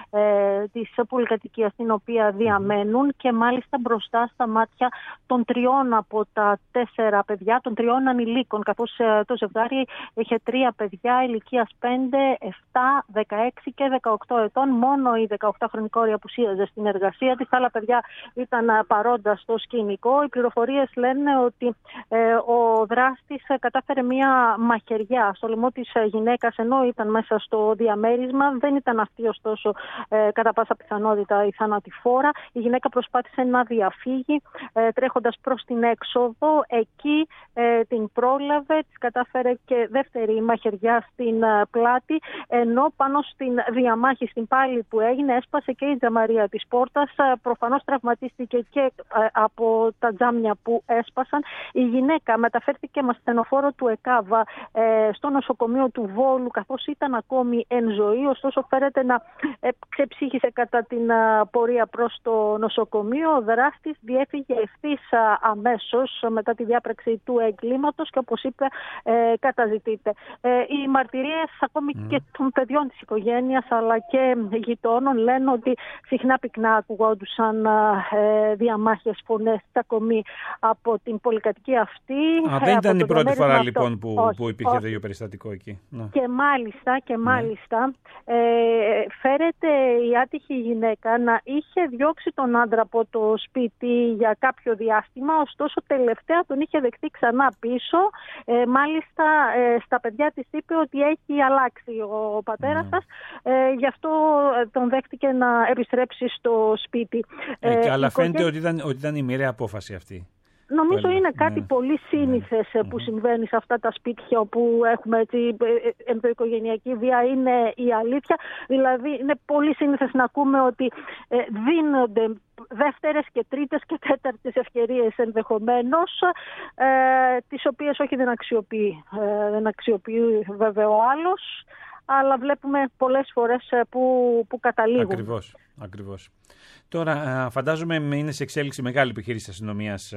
Ε, της πολυκατοικίας στην οποία διαμένουν, και μάλιστα μπροστά στα μάτια των τριών από τα τέσσερα παιδιά, των τριών ανηλίκων, καθώς ε, το ζευγάρι είχε τρία παιδιά ηλικίας πέντε, επτά, δεκαέξι και δεκαοκτώ ετών. Μόνο η δεκαοκτάχρονη κόρη απουσίαζε στην εργασία της, τα άλλα παιδιά ήταν παρόντα στο σκηνικό. Οι πληροφορίες λένε ότι ε, ο δράστης κατάφερε μια μαχαιριά στο λαιμό της γυναίκας ενώ ήταν μέσα στο διαμέρισμα. Δεν ήταν αυτή ωστόσο Ε, κατά πάσα πιθανότητα η θανατηφόρα. Η γυναίκα προσπάθησε να διαφύγει ε, τρέχοντας προς την έξοδο. Εκεί ε, την πρόλαβε, της κατάφερε και δεύτερη μαχαιριά στην ε, πλάτη, ενώ πάνω στην διαμάχη, στην πάλη που έγινε, έσπασε και η τζαμαρία της πόρτας. Ε, προφανώς τραυματίστηκε και ε, από τα τζάμια που έσπασαν. Η γυναίκα μεταφέρθηκε με ασθενοφόρο του ΕΚΑΒΑ ε, στο νοσοκομείο του Βόλου, καθώς ήταν ακόμη εν ζωή, ωστόσο φέρεται να ξεψύχησε κατά την πορεία προς το νοσοκομείο. Ο δράστης διέφυγε ευθύς αμέσως μετά τη διάπραξη του εγκλήματος και, όπως είπε, ε, καταζητείται. Ε, οι μαρτυρίες ακόμη mm. και των παιδιών της οικογένειας αλλά και γειτόνων λένε ότι συχνά πυκνά ακουγόντουσαν ε, διαμάχες, φωνές, τσακωμοί από την πολυκατοικία αυτή. Α, δεν ήταν η πρώτη φορά αυτό. λοιπόν που, όχι, που υπήρχε τέτοιο περιστατικό εκεί. Ναι. Και μάλιστα, και μάλιστα ναι. ε, φέρεται η άτυχη γυναίκα να είχε διώξει τον άντρα από το σπίτι για κάποιο διάστημα, ωστόσο τελευταία τον είχε δεχτεί ξανά πίσω. Ε, μάλιστα ε, στα παιδιά της είπε ότι έχει αλλάξει ο πατέρας mm. σας, ε, γι' αυτό τον δέχτηκε να επιστρέψει στο σπίτι. Ε, ε, αλλά φαίνεται ότι ήταν, ότι ήταν η μοιραία απόφαση αυτή. Νομίζω είναι κάτι ναι. πολύ σύνηθες ναι. που συμβαίνει σε αυτά τα σπίτια όπου έχουμε έτσι ενδοοικογενειακή βία, είναι η αλήθεια. Δηλαδή είναι πολύ σύνηθες να ακούμε ότι ε, δίνονται δεύτερες και τρίτες και τέταρτες ευκαιρίες ενδεχομένως, ε, τις οποίες όχι δεν αξιοποιεί. Ε, δεν αξιοποιεί βέβαια ο άλλος, αλλά βλέπουμε πολλές φορές που, που καταλήγουν. Ακριβώς, ακριβώς. Τώρα, φαντάζομαι είναι σε εξέλιξη μεγάλη επιχείρηση της αστυνομίας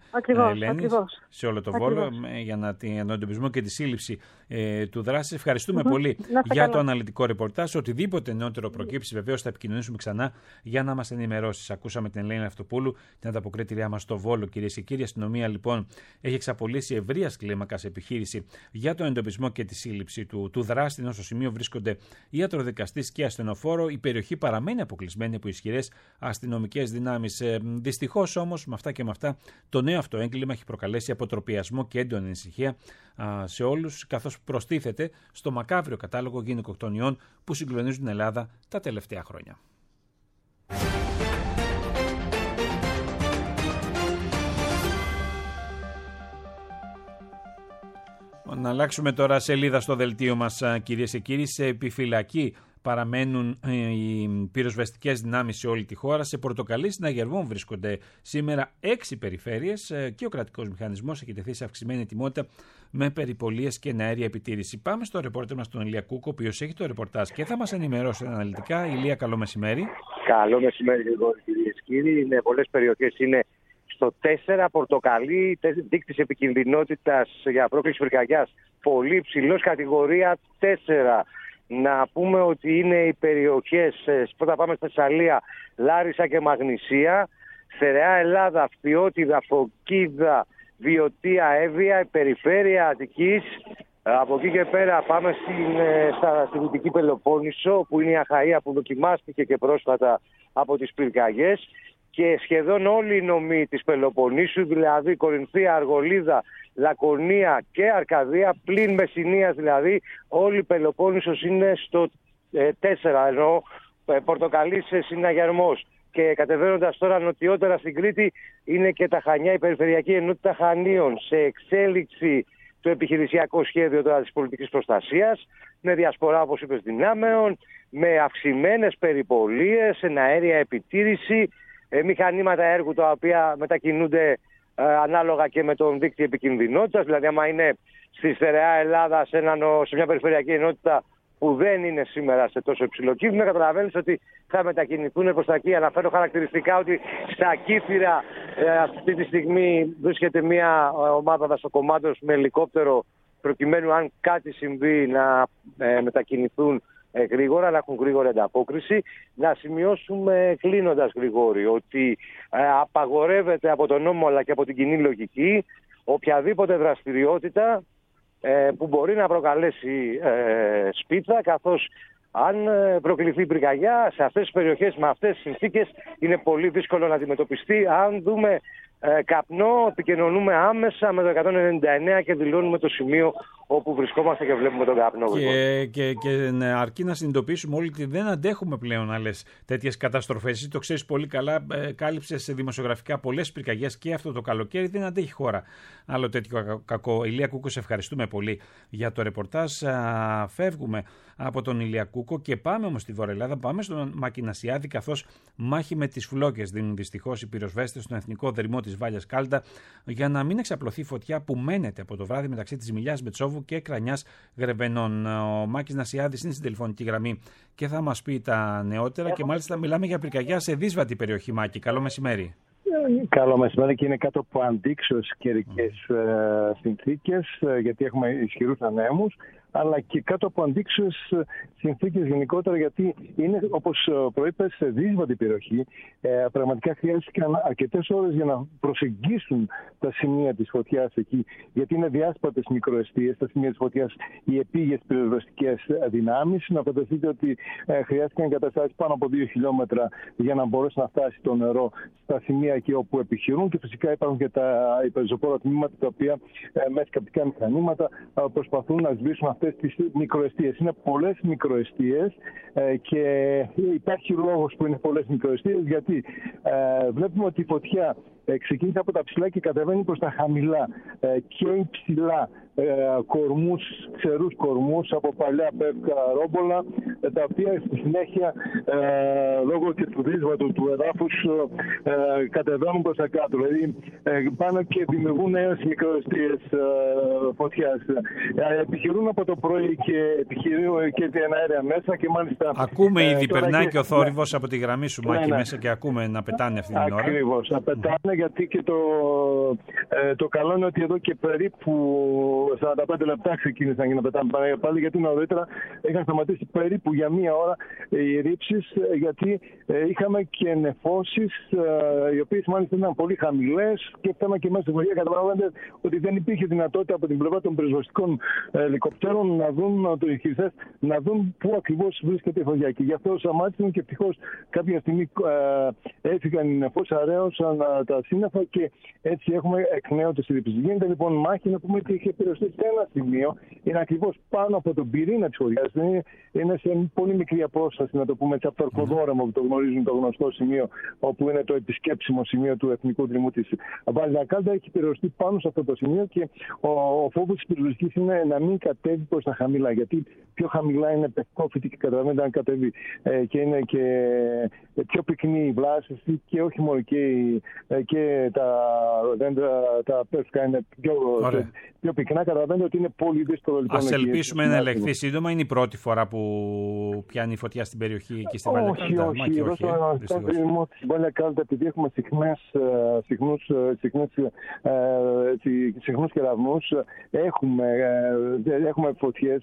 Ελένης σε όλο το Βόλο για να την εντοπισμό και τη σύλληψη ε, του δράστη. Ευχαριστούμε mm-hmm. πολύ για καλά. το αναλυτικό ρεπορτάζ. Οτιδήποτε νεότερο προκύψει, βεβαίως θα επικοινωνήσουμε ξανά για να μας ενημερώσεις. Ακούσαμε την Ελένη Ραυτοπούλου, την ανταποκρίτριά μας στο Βόλο. Κυρίες και κύριοι, η αστυνομία λοιπόν έχει εξαπολύσει ευρείας κλίμακας επιχείρηση για τον εντοπισμό και τη σύλληψη του, του δράστη, ενώ στο σημείο βρίσκονται ιατροδικαστής και ασθενοφόρο. Η περιοχή παραμένει αποκλεισμένη από ισχυρές αστυνομικές δυνάμεις. Ε, δυστυχώς όμως, με αυτά και με αυτά, το νέο αυτό έγκλημα έχει προκαλέσει αποτροπιασμό και έντονη ανησυχία α, σε όλους, καθώς προστίθεται στο μακάβριο κατάλογο γυναικοκτονιών που συγκλονίζουν την Ελλάδα τα τελευταία χρόνια. Να αλλάξουμε τώρα σελίδα στο δελτίο μας, κυρίες και κύριοι. Σε επιφυλακή παραμένουν οι πυροσβεστικές δυνάμεις σε όλη τη χώρα. Σε πορτοκαλί συναγερμών βρίσκονται σήμερα έξι περιφέρειες και ο κρατικός μηχανισμός έχει τεθεί σε αυξημένη ετοιμότητα με περιπολίες και αέρια επιτήρηση. Πάμε στο ρεπόρτερ μας τον Ηλία Κούκο, ο οποίος έχει το ρεπορτάζ και θα μας ενημερώσει αναλυτικά. Ηλία, καλό μεσημέρι. Καλό μεσημέρι, κυρίες και κύριοι. Είναι πολλές περιοχές, είναι στο τέσσερα πορτοκαλί, δείκτης επικινδυνότητας για πρόκληση πυρκαγιάς πολύ ψηλός, κατηγορία τέσσερα. Να πούμε ότι είναι οι περιοχές, πρώτα πάμε στη Θεσσαλία, Λάρισα και Μαγνησία, Στερεά Ελλάδα, Φθιώτιδα, Φωκίδα, Βιωτία, Εύβοια, η περιφέρεια Αττικής, Από εκεί και πέρα πάμε στην, στα, στη Δυτική Πελοπόννησο, που είναι η Αχαΐα, που δοκιμάστηκε και πρόσφατα από τις πυρκαγιές, και σχεδόν όλοι οι νομοί της Πελοποννήσου, δηλαδή Κορινθία, Αργολίδα, Λακωνία και Αρκαδία, πλην Μεσσηνίας δηλαδή, όλη η Πελοπόννησος είναι στο ε, τέσσερα, ενώ ε, πορτοκαλής συναγερμός. Και κατεβαίνοντας τώρα νοτιότερα στην Κρήτη, είναι και τα Χανιά, η Περιφερειακή Ενότητα Χανίων, σε εξέλιξη το επιχειρησιακό σχέδιο τώρα της πολιτικής προστασίας, με διασπορά, όπως είπες, δυνάμεων, με αυξημένες περιπολίες, εναέρια επιτήρηση, ε, μηχανήματα έργου τα οποία μετακινούνται ε, ανάλογα και με τον δίκτυο επικινδυνότητας. Δηλαδή, άμα είναι στη στερεά Ελλάδα, σε, ένα, σε μια περιφερειακή ενότητα που δεν είναι σήμερα σε τόσο υψηλό κύβημα, καταλαβαίνεις ότι θα μετακινηθούν προς τα εκεί. Αναφέρω χαρακτηριστικά ότι στα Κύθυρα ε, αυτή τη στιγμή βρίσκεται μια ομάδα δασοκομάντων με ελικόπτερο, προκειμένου αν κάτι συμβεί να ε, μετακινηθούν ε, γρήγορα, να έχουν γρήγορη ανταπόκριση. Να σημειώσουμε, κλείνοντας, Γρηγόρη, ότι ε, απαγορεύεται από τον νόμο αλλά και από την κοινή λογική οποιαδήποτε δραστηριότητα ε, που μπορεί να προκαλέσει ε, σπίτσα, καθώς αν προκληθεί πυρκαγιά σε αυτές τις περιοχές με αυτές τις συνθήκες είναι πολύ δύσκολο να αντιμετωπιστεί. Αν δούμε ε, καπνό, επικοινωνούμε άμεσα με το εκατόν ενενήντα εννέα και δηλώνουμε το σημείο όπου βρισκόμαστε και βλέπουμε τον καπνό. Και, και, και ναι, αρκεί να συνειδητοποιήσουμε όλοι ότι δεν αντέχουμε πλέον άλλες τέτοιες καταστροφές. Εσύ το ξέρεις πολύ καλά, ε, κάλυψες σε δημοσιογραφικά πολλές πυρκαγιές και αυτό το καλοκαίρι. Δεν αντέχει χώρα άλλο τέτοιο κακό. Ηλία Κούκο, σε ευχαριστούμε πολύ για το ρεπορτάζ. Α, φεύγουμε από τον Ηλία Κούκο και πάμε όμως στη Βόρεια Ελλάδα. Πάμε στον Μακινασιάδη, καθώς μάχη με τις φλόγες δίνουν δυστυχώς οι πυροσβέστες στον εθνικό δρυμό της Βάλιας Κάλτα, για να μην εξαπλωθεί φωτιά που μένεται από το βράδυ μεταξύ της Μιλιάς Μπετσόβου και Κρανιάς Γρεβενών. Ο Μάκης Νασιάδης είναι στην τηλεφωνική γραμμή και θα μας πει τα νεότερα. Και μάλιστα μιλάμε για πυρκαγιά σε δύσβατη περιοχή, Μάκη. Καλό μεσημέρι. Καλό μεσημέρι, και είναι κάτω από αντίξωες καιρικές mm. συνθήκες, γιατί έχουμε ισχυρούς ανέμους, αλλά και κάτω από αντίξωες συνθήκες γενικότερα, γιατί είναι, όπως προείπες, σε δύσβατη περιοχή. Ε, πραγματικά χρειάστηκαν αρκετές ώρες για να προσεγγίσουν τα σημεία της φωτιάς εκεί, γιατί είναι διάσπατες μικροεστίες, τα σημεία της φωτιάς, οι επίγειες πυροσβεστικές δυνάμεις. Να φανταστείτε ότι ε, χρειάστηκαν εγκαταστάσεις πάνω από δύο χιλιόμετρα για να μπορέσει να φτάσει το νερό στα σημεία εκεί όπου επιχειρούν, και φυσικά υπάρχουν και τα υπερζωπόρα τμήματα, τα οποία ε, με σκαπτικά μηχανήματα ε, προσπαθούν να σβήσουν αυτές τις μικροεστίες. Είναι πολλές μικροεστίες ε, και υπάρχει λόγος που είναι πολλές μικροεστίες, γιατί ε, βλέπουμε ότι η φωτιά ε, ξεκίνησε από τα ψηλά και κατεβαίνει προς τα χαμηλά ε, και υψηλά ε, κορμούς, ξερούς κορμούς από παλιά πεύκα ρόμπολα, ε, τα οποία στη συνέχεια ε, λόγω και του δύσβατου του εδάφους ε, κατεβαίνουν προς τα κάτω. Δηλαδή ε, πάνε και δημιουργούν νέες μικροεστίες ε, φωτιάς. Ε, επιχειρούν από το πρωί και επιχειρούν και την αέρια μέσα, και μάλιστα... Ακούμε ήδη, ε, περνάει και, και ο θόρυβος ναι, από τη γραμμή σου, Μάκη, ναι, ναι, μέσα, και ακούμε να πετάνε αυτή την ώρα. Ακριβώς, να πετάνε, γιατί και το, ε, το καλό είναι ότι εδώ και περίπου σαράντα πέντε λεπτά ξεκίνησαν να πετάνε πάλι, γιατί νωρίτερα είχαν σταματήσει περίπου για μία ώρα οι ρήψεις, γιατί ε, είχαμε και νεφώσεις, ε, οι οποίες μάλιστα ήταν πολύ χαμηλές, και φτάναν και μέσα στη βορεία. Καταλαβαίνετε ότι δεν υπήρχε δυνατότητα από την πλευρά των πυροσβεστικών ελικοπτέρων να δουν, οι χειριστές, να δουν πού ακριβώς βρίσκεται η φωτιά. Και γι' αυτό σταμάτησαν, και ευτυχώς κάποια στιγμή ε, έφυγαν οι νεφώσεις, αραίωσαν τα σύννεφα, και έτσι έχουμε εκ νέου τις ρήψεις. Γίνεται λοιπόν μάχη, να πούμε ότι είχε πυροσβεστεί σε ένα σημείο, είναι ακριβώς πάνω από τον πυρήνα της φωτιάς. Είναι, είναι σε πολύ μικρή απόσταση, να το πούμε έτσι, από το Αρκοδόρεμο, που το γνωρίζουν, το γνωστό σημείο, όπου είναι το επισκέψιμο σημείο του εθνικού δρυμού της Βάλια Κάλτα. Έχει πυροσβεστεί πάνω σε αυτό το σημείο, και ο, ο φόβος της πυροσβεστικής είναι να μην κατέβει προς τα χαμηλά, γιατί πιο χαμηλά είναι πευκόφυτη και καταλαβαίνετε αν κατέβει ε, και είναι και πιο πυκνή η βλάστηση, και όχι μόνο και, και τα δέντρα, τα πεύκα είναι πιο, πιο πυκνά. Καταλαβαίνετε ότι είναι πολύ δύσκολο λοιπόν. Ας ελπίσουμε να ελεγχθεί σύντομα. Είναι η πρώτη φορά που πιάνει η φωτιά στην περιοχή και στη Βάλια Κάλτα? Όχι, όχι. Εδώ στο δρυμό της Βάλια Κάλτα, επειδή έχουμε συχνές, συχνούς, συχνές, συχνούς κεραυνούς, έχουμε, έχουμε φωτιές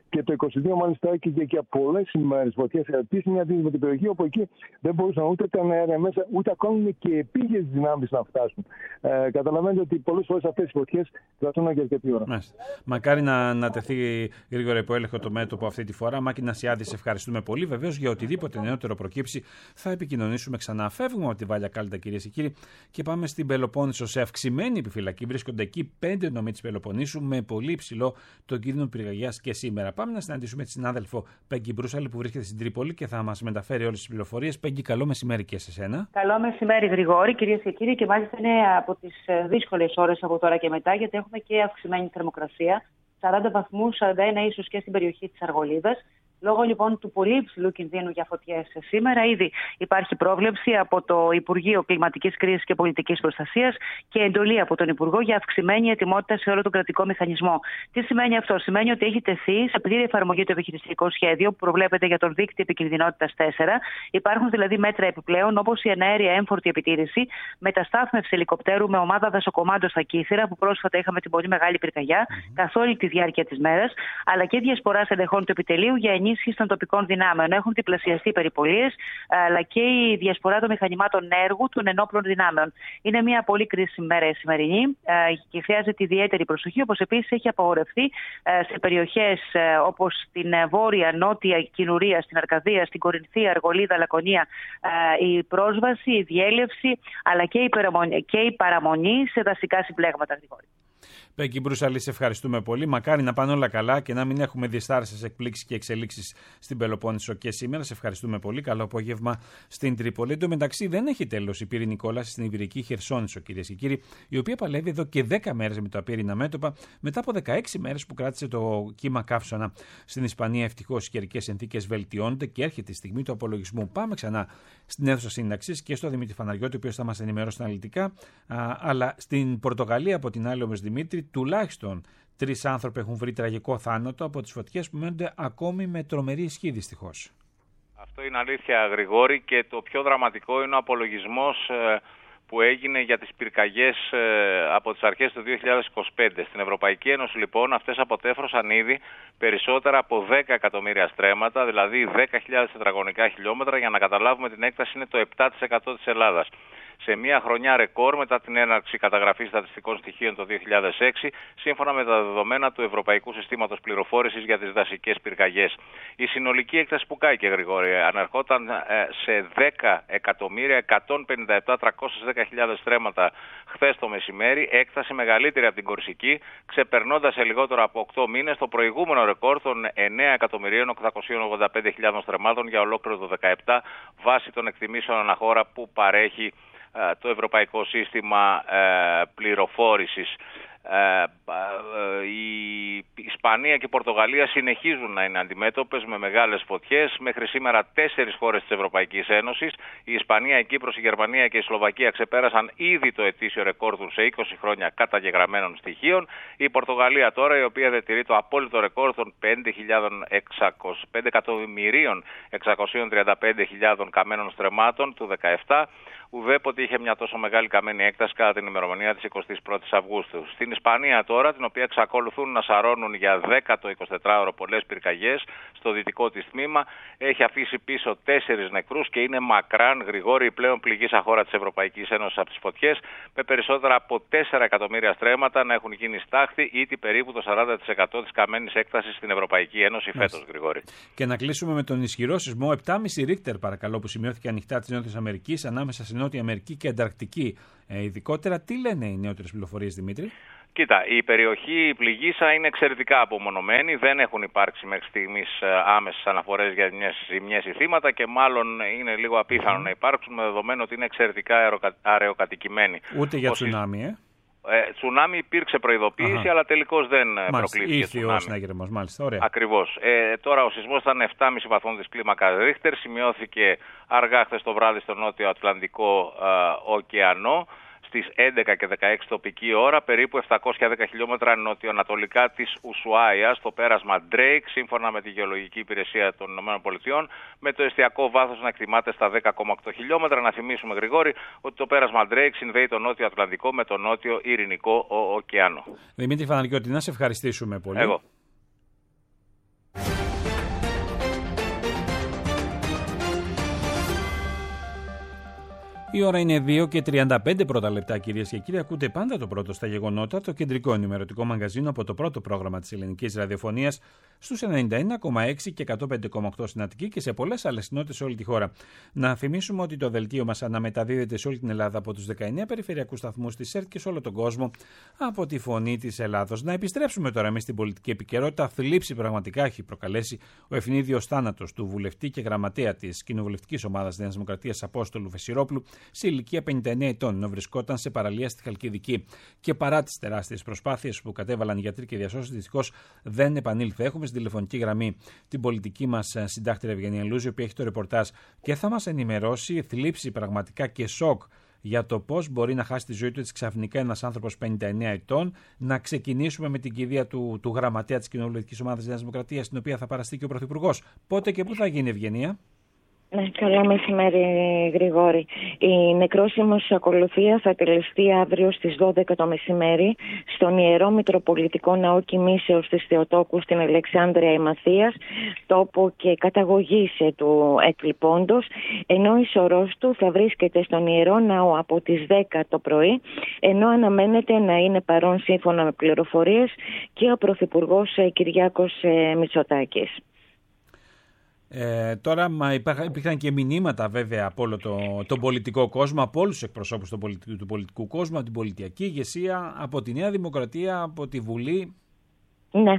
και το είκοσι δύο μάλιστα έκαιγε για πολλές ημέρες φωτιές. Επίσης μια αντίθεση με την περιοχή όπου εκεί δεν μπορούσαν ούτε καν αέρια μέσα, ούτε ακόμη και επίγειες δυνάμεις να φτάσουν. Ε, καταλαβαίνετε ότι πολλές φορές αυτές οι φωτιές κρατούν για αρκετή ώρα. Μάλιστα. Μακάρι να, να τεθεί γρήγορα υπό έλεγχο το μέτωπο αυτή τη φορά. Μάκη Νασιάδη, σε ευχαριστούμε πολύ. Βεβαίως για οτιδήποτε νεότερο προκύψει θα επικοινωνήσουμε ξανά. Φεύγουμε από τη Βάλια Κάλυτα, κυρίες και κύριοι, και πάμε στην Πελοπόννησο. Σε αυξημένη επιφυλακή βρίσκονται εκεί πέντε νομοί της Πελοποννήσου με πολύ υψηλό τον κίνδυνο πυρκαγιάς και σήμερα. Πάμε να συναντήσουμε τη συνάδελφο Πέγγι Μπρούσαλη που βρίσκεται στην Τρίπολη και θα μας μεταφέρει όλες τις πληροφορίες. Πέγγι, καλό μεσημέρι και σε σένα. Καλό μεσημέρι, Γρηγόρη, κυρίες και κύριοι, και μάλιστα είναι από τις δύσκολες ώρες από τώρα και μετά, γιατί έχουμε και αυξημένη θερμοκρασία. σαράντα βαθμούς, σαράντα ένα ίσως και στην περιοχή της Αργολίδας. Λόγω λοιπόν του πολύ υψηλού κινδύνου για φωτιές σήμερα, ήδη υπάρχει πρόβλεψη από το Υπουργείο Κλιματικής Κρίσης και Πολιτικής Προστασίας και εντολή από τον Υπουργό για αυξημένη ετοιμότητα σε όλο τον κρατικό μηχανισμό. Τι σημαίνει αυτό? Σημαίνει ότι έχει τεθεί σε πλήρη εφαρμογή το επιχειρησιακό σχέδιο που προβλέπεται για τον δίκτυο επικινδυνότητας τέσσερα. Υπάρχουν δηλαδή μέτρα επιπλέον, όπως η εναέρια έμφορτη επιτήρηση, μεταστάθμευση ελικοπτέρου με ομάδα δασοκομάντων στα Κύθυρα, που πρόσφατα είχαμε την πολύ μεγάλη πυρκαγιά, mm-hmm. καθ' όλη τη διάρκεια της μέρας, αλλά και διασπορά εντεχών του επιτελείου για ενίσχυση των τοπικών δυνάμεων. Έχουν διπλασιαστεί περιπολίες, αλλά και η διασπορά των μηχανημάτων έργου των ενόπλων δυνάμεων. Είναι μια πολύ κρίσιμη μέρα η σημερινή και χρειάζεται ιδιαίτερη προσοχή, όπως επίσης έχει απαγορευτεί σε περιοχές όπως την βόρεια, νότια Κινουρία, στην Αρκαδία, στην Κορινθία, Αργολίδα, Λακωνία, η πρόσβαση, η διέλευση, αλλά και η, και η παραμονή σε δασικά συμπλέγματα. Πέγγι Μπρούσαλη, σε ευχαριστούμε πολύ. Μακάρι να πάνε όλα καλά και να μην έχουμε διστάρσεις εκπλήξεις και εξελίξεις στην Πελοπόννησο και σήμερα. Σε ευχαριστούμε πολύ. Καλό απόγευμα στην Τρίπολη. Εν τω μεταξύ, δεν έχει τέλος η πυρηνική κόλαση στην Ιβηρική Χερσόνησο, κυρίες και κύριοι, η οποία παλεύει εδώ και δέκα μέρες με τα πύρινα μέτωπα, μετά από δεκαέξι μέρες που κράτησε το κύμα καύσωνα στην Ισπανία. Ευτυχώς οι καιρικές συνθήκες βελτιώνονται και έρχεται η στιγμή του απολογισμού. Πάμε ξανά στην αίθουσα σύνταξης και στο Δημήτρη Φαναριώτη, ο οποίος θα μας ενημερώσει αναλυτικά. Α, αλλά στην Πορτογαλία, από την άλλη, όμως, Δημήτρη, τουλάχιστον τρεις άνθρωποι έχουν βρει τραγικό θάνατο από τις φωτιές που μένονται ακόμη με τρομερή ισχύ, δυστυχώς. Αυτό είναι αλήθεια, Γρηγόρη, και το πιο δραματικό είναι ο απολογισμός ε, που έγινε για τις πυρκαγιές ε, από τις αρχές του δύο χιλιάδες είκοσι πέντε. Στην Ευρωπαϊκή Ένωση, λοιπόν, αυτές αποτέφρωσαν ήδη περισσότερα από δέκα εκατομμύρια στρέμματα, δηλαδή δέκα χιλιάδες τετραγωνικά χιλιόμετρα. Για να καταλάβουμε την έκταση, είναι το επτά τοις εκατό της Ελλάδας. Σε μια χρονιά ρεκόρ μετά την έναρξη καταγραφής στατιστικών στοιχείων το δύο χιλιάδες έξι, σύμφωνα με τα δεδομένα του Ευρωπαϊκού Συστήματος Πληροφόρησης για τις δασικές πυρκαγιές. Η συνολική έκταση που κάηκε, Γρηγόρη, ανερχόταν σε δέκα εκατομμύρια εκατόν πενήντα επτά χιλιάδες τριακόσιες δέκα χιλιάδες στρέμματα χθες το μεσημέρι, έκταση μεγαλύτερη από την Κορσική, ξεπερνώντας σε λιγότερο από οκτώ μήνες το προηγούμενο ρεκόρ των εννέα εκατομμυρίων οκτακόσιες ογδόντα πέντε χιλιάδες στρεμμάτων για ολόκληρο το δύο χιλιάδες δεκαεπτά, βάσει των εκτιμήσεων αναχώρα που παρέχει το Ευρωπαϊκό Σύστημα Πληροφόρησης. Η Ισπανία και η Πορτογαλία συνεχίζουν να είναι αντιμέτωπες με μεγάλες φωτιές. Μέχρι σήμερα τέσσερις χώρες της Ευρωπαϊκής Ένωσης, η Ισπανία, η Κύπρος, η Γερμανία και η Σλοβακία, ξεπέρασαν ήδη το ετήσιο ρεκόρ τους σε είκοσι χρόνια καταγεγραμμένων στοιχείων. Η Πορτογαλία τώρα, η οποία διατηρεί το απόλυτο ρεκόρ των πέντε εκατομμυρίων εξακόσιες τριάντα πέντε χιλιάδες καμένων στρεμμάτων του δύο χιλιάδες δεκαεπτά, ουδέποτε είχε μια τόσο μεγάλη καμένη έκταση κατά την ημερομηνία της εικοστής πρώτης Αυγούστου. Στην Ισπανία τώρα, την οποία εξακολουθούν να σαρώνουν για δέκατο εικοσιτετράωρο πολλές πυρκαγιές στο δυτικό της τμήμα, έχει αφήσει πίσω τέσσερις νεκρούς και είναι μακράν, Γρηγόρη, η πλέον πληγήσα χώρα της Ευρωπαϊκής Ένωσης από τις φωτιές, με περισσότερα από τέσσερα εκατομμύρια στρέμματα να έχουν γίνει στάχτη, ήδη περίπου το σαράντα τοις εκατό της καμένης έκτασης στην Ευρωπαϊκή Ένωση φέτος, Γρηγόρη. Και να κλείσουμε με τον ισχυρό σεισμό επτά κόμμα πέντε Ρίχτερ, παρακαλώ, που σημειώθηκε ανοιχτά της Νότιας Αμερικής, ανάμεσα στη Νότια Αμερική και Ανταρκτική. Ε, ειδικότερα, τι λένε οι νεότερες πληροφορίες, Δημήτρη? Κοίτα, η περιοχή, η πληγήσα, είναι εξαιρετικά απομονωμένη. Δεν έχουν υπάρξει μέχρι στιγμής άμεσες αναφορές για ζημιές ή θύματα και μάλλον είναι λίγο απίθανο mm. να υπάρξουν, με δεδομένο ότι είναι εξαιρετικά αραιοκατοικημένη. Ούτε για τσουνάμι, ε? Ε, τσουνάμι υπήρξε προειδοποίηση, Αχα. αλλά τελικώς δεν μάλιστα, προκλήθηκε ήρθε τσουνάμι. ο συναγερμός, μάλιστα, ωραία. Ακριβώς. Ε, τώρα ο σεισμός ήταν επτά κόμμα πέντε βαθμών της κλίμακας Ρίχτερ, σημειώθηκε αργά χθες το βράδυ στο Νότιο Ατλαντικό ε, ωκεανό, στις έντεκα και δεκαέξι τοπική ώρα, περίπου επτακόσια δέκα χιλιόμετρα νοτιοανατολικά της Ουσουάια, στο πέρασμα Drake, σύμφωνα με τη Γεωλογική Υπηρεσία των ΗΠΑ, με το εστιακό βάθος να εκτιμάται στα δέκα κόμμα οκτώ χιλιόμετρα. Να θυμίσουμε, Γρηγόρη, ότι το πέρασμα Drake συνδέει τον Νότιο Ατλαντικό με τον Νότιο Ειρηνικό ωκεανό. Δημήτρη Φαναριώτη, να σε ευχαριστήσουμε πολύ. Εγώ. Η ώρα είναι δύο και τριάντα πέντε πρώτα λεπτά, κυρίες και κύριοι. Ακούτε πάντα το πρώτο στα γεγονότα, το κεντρικό ενημερωτικό μαγκαζίνο από το πρώτο πρόγραμμα της ελληνικής ραδιοφωνίας στους ενενήντα ένα κόμμα έξι και εκατόν πέντε κόμμα οκτώ στην Αττική και σε πολλές άλλες συνότητες σε όλη τη χώρα. Να θυμίσουμε ότι το δελτίο μας αναμεταδίδεται σε όλη την Ελλάδα από τους δεκαεννέα περιφερειακούς σταθμούς της ΕΡΤ και σε όλο τον κόσμο από τη Φωνή της Ελλάδος. Να επιστρέψουμε τώρα εμείς στην πολιτική επικαιρότητα. Θλίψη πραγματικά έχει προκαλέσει ο ευνίδιος θάνατος του βουλευτή και γραμματέα της κοινοβουλευτικής ομάδας Νέας Δημοκρατίας Απόστολου Βεσιρόπουλου σε ηλικία πενήντα εννέα ετών, ενώ βρισκόταν σε παραλία στη Χαλκιδική. Και παρά τις τεράστιες προσπάθειες που κατέβαλαν οι γιατροί και διασώσεις, δυστυχώς δεν επανήλθε. Έχουμε στην τηλεφωνική γραμμή την πολιτική μας συντάκτηρα Ευγενία Λούζη, η οποία έχει το ρεπορτάζ και θα μας ενημερώσει. Θλίψη πραγματικά και σοκ για το πώς μπορεί να χάσει τη ζωή του έτσι ξαφνικά ένας άνθρωπος πενήντα εννέα ετών. Να ξεκινήσουμε με την κηδεία του, του γραμματέα της κοινοβουλευτικής ομάδας Νέας Δημοκρατίας, στην οποία θα παραστεί και ο Πρωθυπουργός. Πότε και πού θα γίνει, Ευγενία? Ναι, καλό μεσημέρι, Γρηγόρη. Η νεκρόσιμος ακολουθία θα τελεστεί αύριο στις δώδεκα το μεσημέρι στον Ιερό Μητροπολιτικό Ναό Κοιμήσεως της Θεοτόκου στην Αλεξάνδρεια Ημαθίας, τόπο και καταγωγής του εκλειπώντος, ενώ η σωρός του θα βρίσκεται στον Ιερό Ναό από τις δέκα το πρωί, ενώ αναμένεται να είναι παρόν σύμφωνα με πληροφορίες και ο Πρωθυπουργός Κυριάκος Μητσοτάκης. Ε, τώρα μα υπήρχαν και μηνύματα βέβαια από όλο το, τον πολιτικό κόσμο, από όλους τους εκπροσώπους του πολιτικού, του πολιτικού κόσμου, από την πολιτική ηγεσία, από τη Νέα Δημοκρατία, από τη Βουλή. Ναι.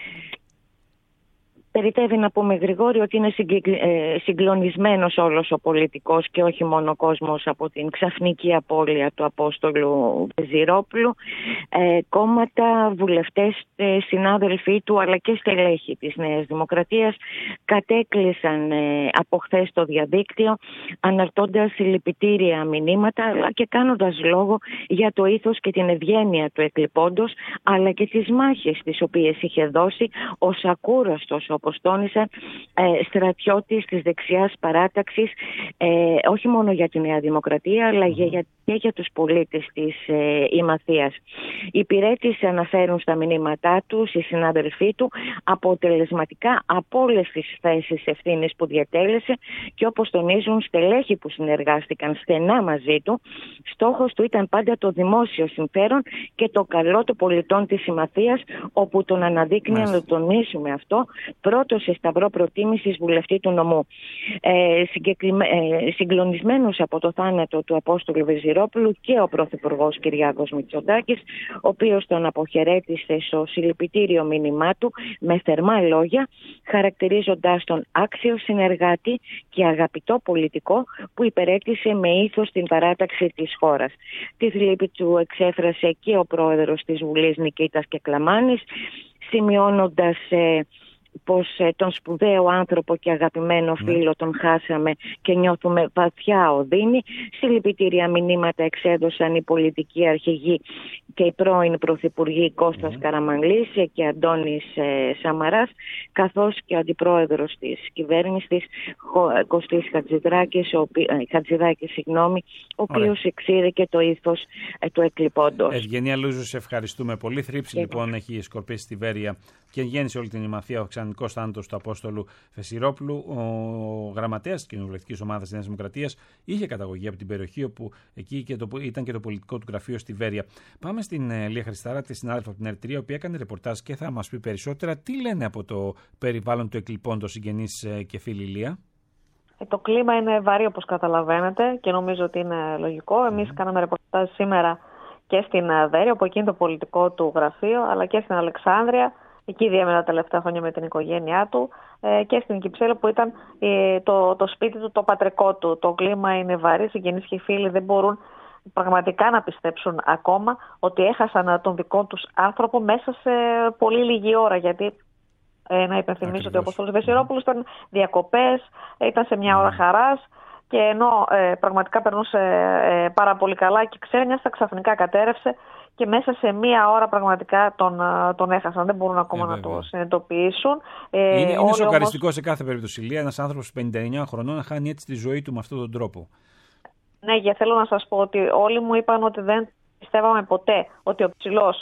Περιτεύει να πούμε, Γρηγόρη, ότι είναι συγκλονισμένος όλος ο πολιτικός και όχι μόνο ο κόσμος από την ξαφνική απώλεια του Απόστολου Βεζιρόπουλου. Ε, κόμματα, βουλευτές, συνάδελφοί του αλλά και στελέχη της Νέας Δημοκρατίας κατέκλυσαν ε, από χθες το διαδίκτυο, αναρτώντας συλληπιτήρια μηνύματα αλλά και κάνοντας λόγο για το ήθος και την ευγένεια του εκλειπώντος, αλλά και τις μάχες τις οποίες είχε δώσει ως ακούραστος, όπως τόνισαν, ε, στρατιώτης της δεξιάς παράταξης, ε, όχι μόνο για τη Νέα Δημοκρατία αλλά για, για, και για τους πολίτες της ε, Ημαθίας. Οι υπηρέτες αναφέρουν στα μηνύματά τους, οι συνάδελφοί του, αποτελεσματικά από όλες τις θέσεις ευθύνης που διατέλεσε και όπως τονίζουν στελέχοι που συνεργάστηκαν στενά μαζί του, στόχος του ήταν πάντα το δημόσιο συμφέρον και το καλό των πολιτών της Ημαθίας, όπου τον αναδείκνει, να το τονίσουμε αυτό, πρώτο σε σταυρό προτίμησης βουλευτή του νομού. Ε, συγκεκριμέ... ε, συγκλονισμένος από το θάνατο του Απόστολου Βεζιρόπουλου και ο Πρωθυπουργός Κυριάκος Μητσοτάκης, ο οποίος τον αποχαιρέτησε στο συλληπιτήριο μήνυμά του με θερμά λόγια, χαρακτηρίζοντας τον άξιο συνεργάτη και αγαπητό πολιτικό που υπερέτησε με ήθος την παράταξη της χώρας. Τη θλίψη του εξέφρασε και ο πρόεδρος της Βουλής Νικήτας Κεκλαμάνης, σημειώνοντας ε, πως ε, τον σπουδαίο άνθρωπο και αγαπημένο φίλο τον χάσαμε και νιώθουμε βαθιά οδύνη. Συλληπιτήρια μηνύματα εξέδωσαν οι πολιτικοί αρχηγοί και οι πρώην πρωθυπουργοί Κώστας mm. Καραμανλής και Αντώνης ε, Σαμαράς, καθώς και ο αντιπρόεδρος της κυβέρνησης Κωστής Χατζηδάκης, ο, ε, Χατζηδάκης, συγγνώμη, ο οποίος εξήρε και το ήθος ε, του εκλειπώντος. Ευγενία Λούζου, σε ευχαριστούμε πολύ. Θρύψη λοιπόν έχει σκορπίσει στη Βέρεια και γέννησε όλη την Ημαθία ο ξανικός θάνατος του Απόστολου Βεζιρόπουλου. Ο γραμματέας της κοινοβουλευτικής ομάδας Νέας Δημοκρατίας είχε καταγωγή από την περιοχή, όπου εκεί και το, ήταν και το πολιτικό του γραφείο στη Βέρεια. Πάμε στην ε, Λία Χριστάρα, τη συνάδελφο από την Ερτρία, η οποία έκανε ρεπορτάζ και θα μας πει περισσότερα. Τι λένε από το περιβάλλον του εκλειπώντος συγγενείς ε, και φίλοι, Λία? Ε, το κλίμα είναι βαρύ, όπως καταλαβαίνετε, και νομίζω ότι είναι λογικό. Εμείς mm. κάναμε ρεπορτάζ σήμερα και στην Βέρεια, όπου εκεί είναι το πολιτικό του γραφείο, αλλά και στην Αλεξάνδρεια. Εκεί διέμενε τα τελευταία χρόνια με την οικογένειά του, ε, και στην Κυψέλη που ήταν ε, το, το σπίτι του, το πατρικό του. Το κλίμα είναι βαρύ, συγγενείς και φίλοι δεν μπορούν πραγματικά να πιστέψουν ακόμα ότι έχασαν τον δικό τους άνθρωπο μέσα σε πολύ λίγη ώρα. Γιατί ε, να υπενθυμίσω ότι ο Απόστολος Βεζιρόπουλος ήταν διακοπές, ήταν σε μια ώρα χαράς, και ενώ ε, πραγματικά περνούσε ε, πάρα πολύ καλά και ξένιαστα, ξαφνικά κατέρευσε και μέσα σε μία ώρα πραγματικά τον, τον έχασαν. Δεν μπορούν ακόμα ε, να το συνειδητοποιήσουν. Ε, είναι είναι σοκαριστικό όμως σε κάθε περίπτωση, Λία, ένας άνθρωπος πενήντα εννέα χρονών να χάνει έτσι τη ζωή του με αυτόν τον τρόπο. Ναι, και θέλω να σας πω ότι όλοι μου είπαν ότι δεν πιστεύαμε ποτέ ότι ο ψηλός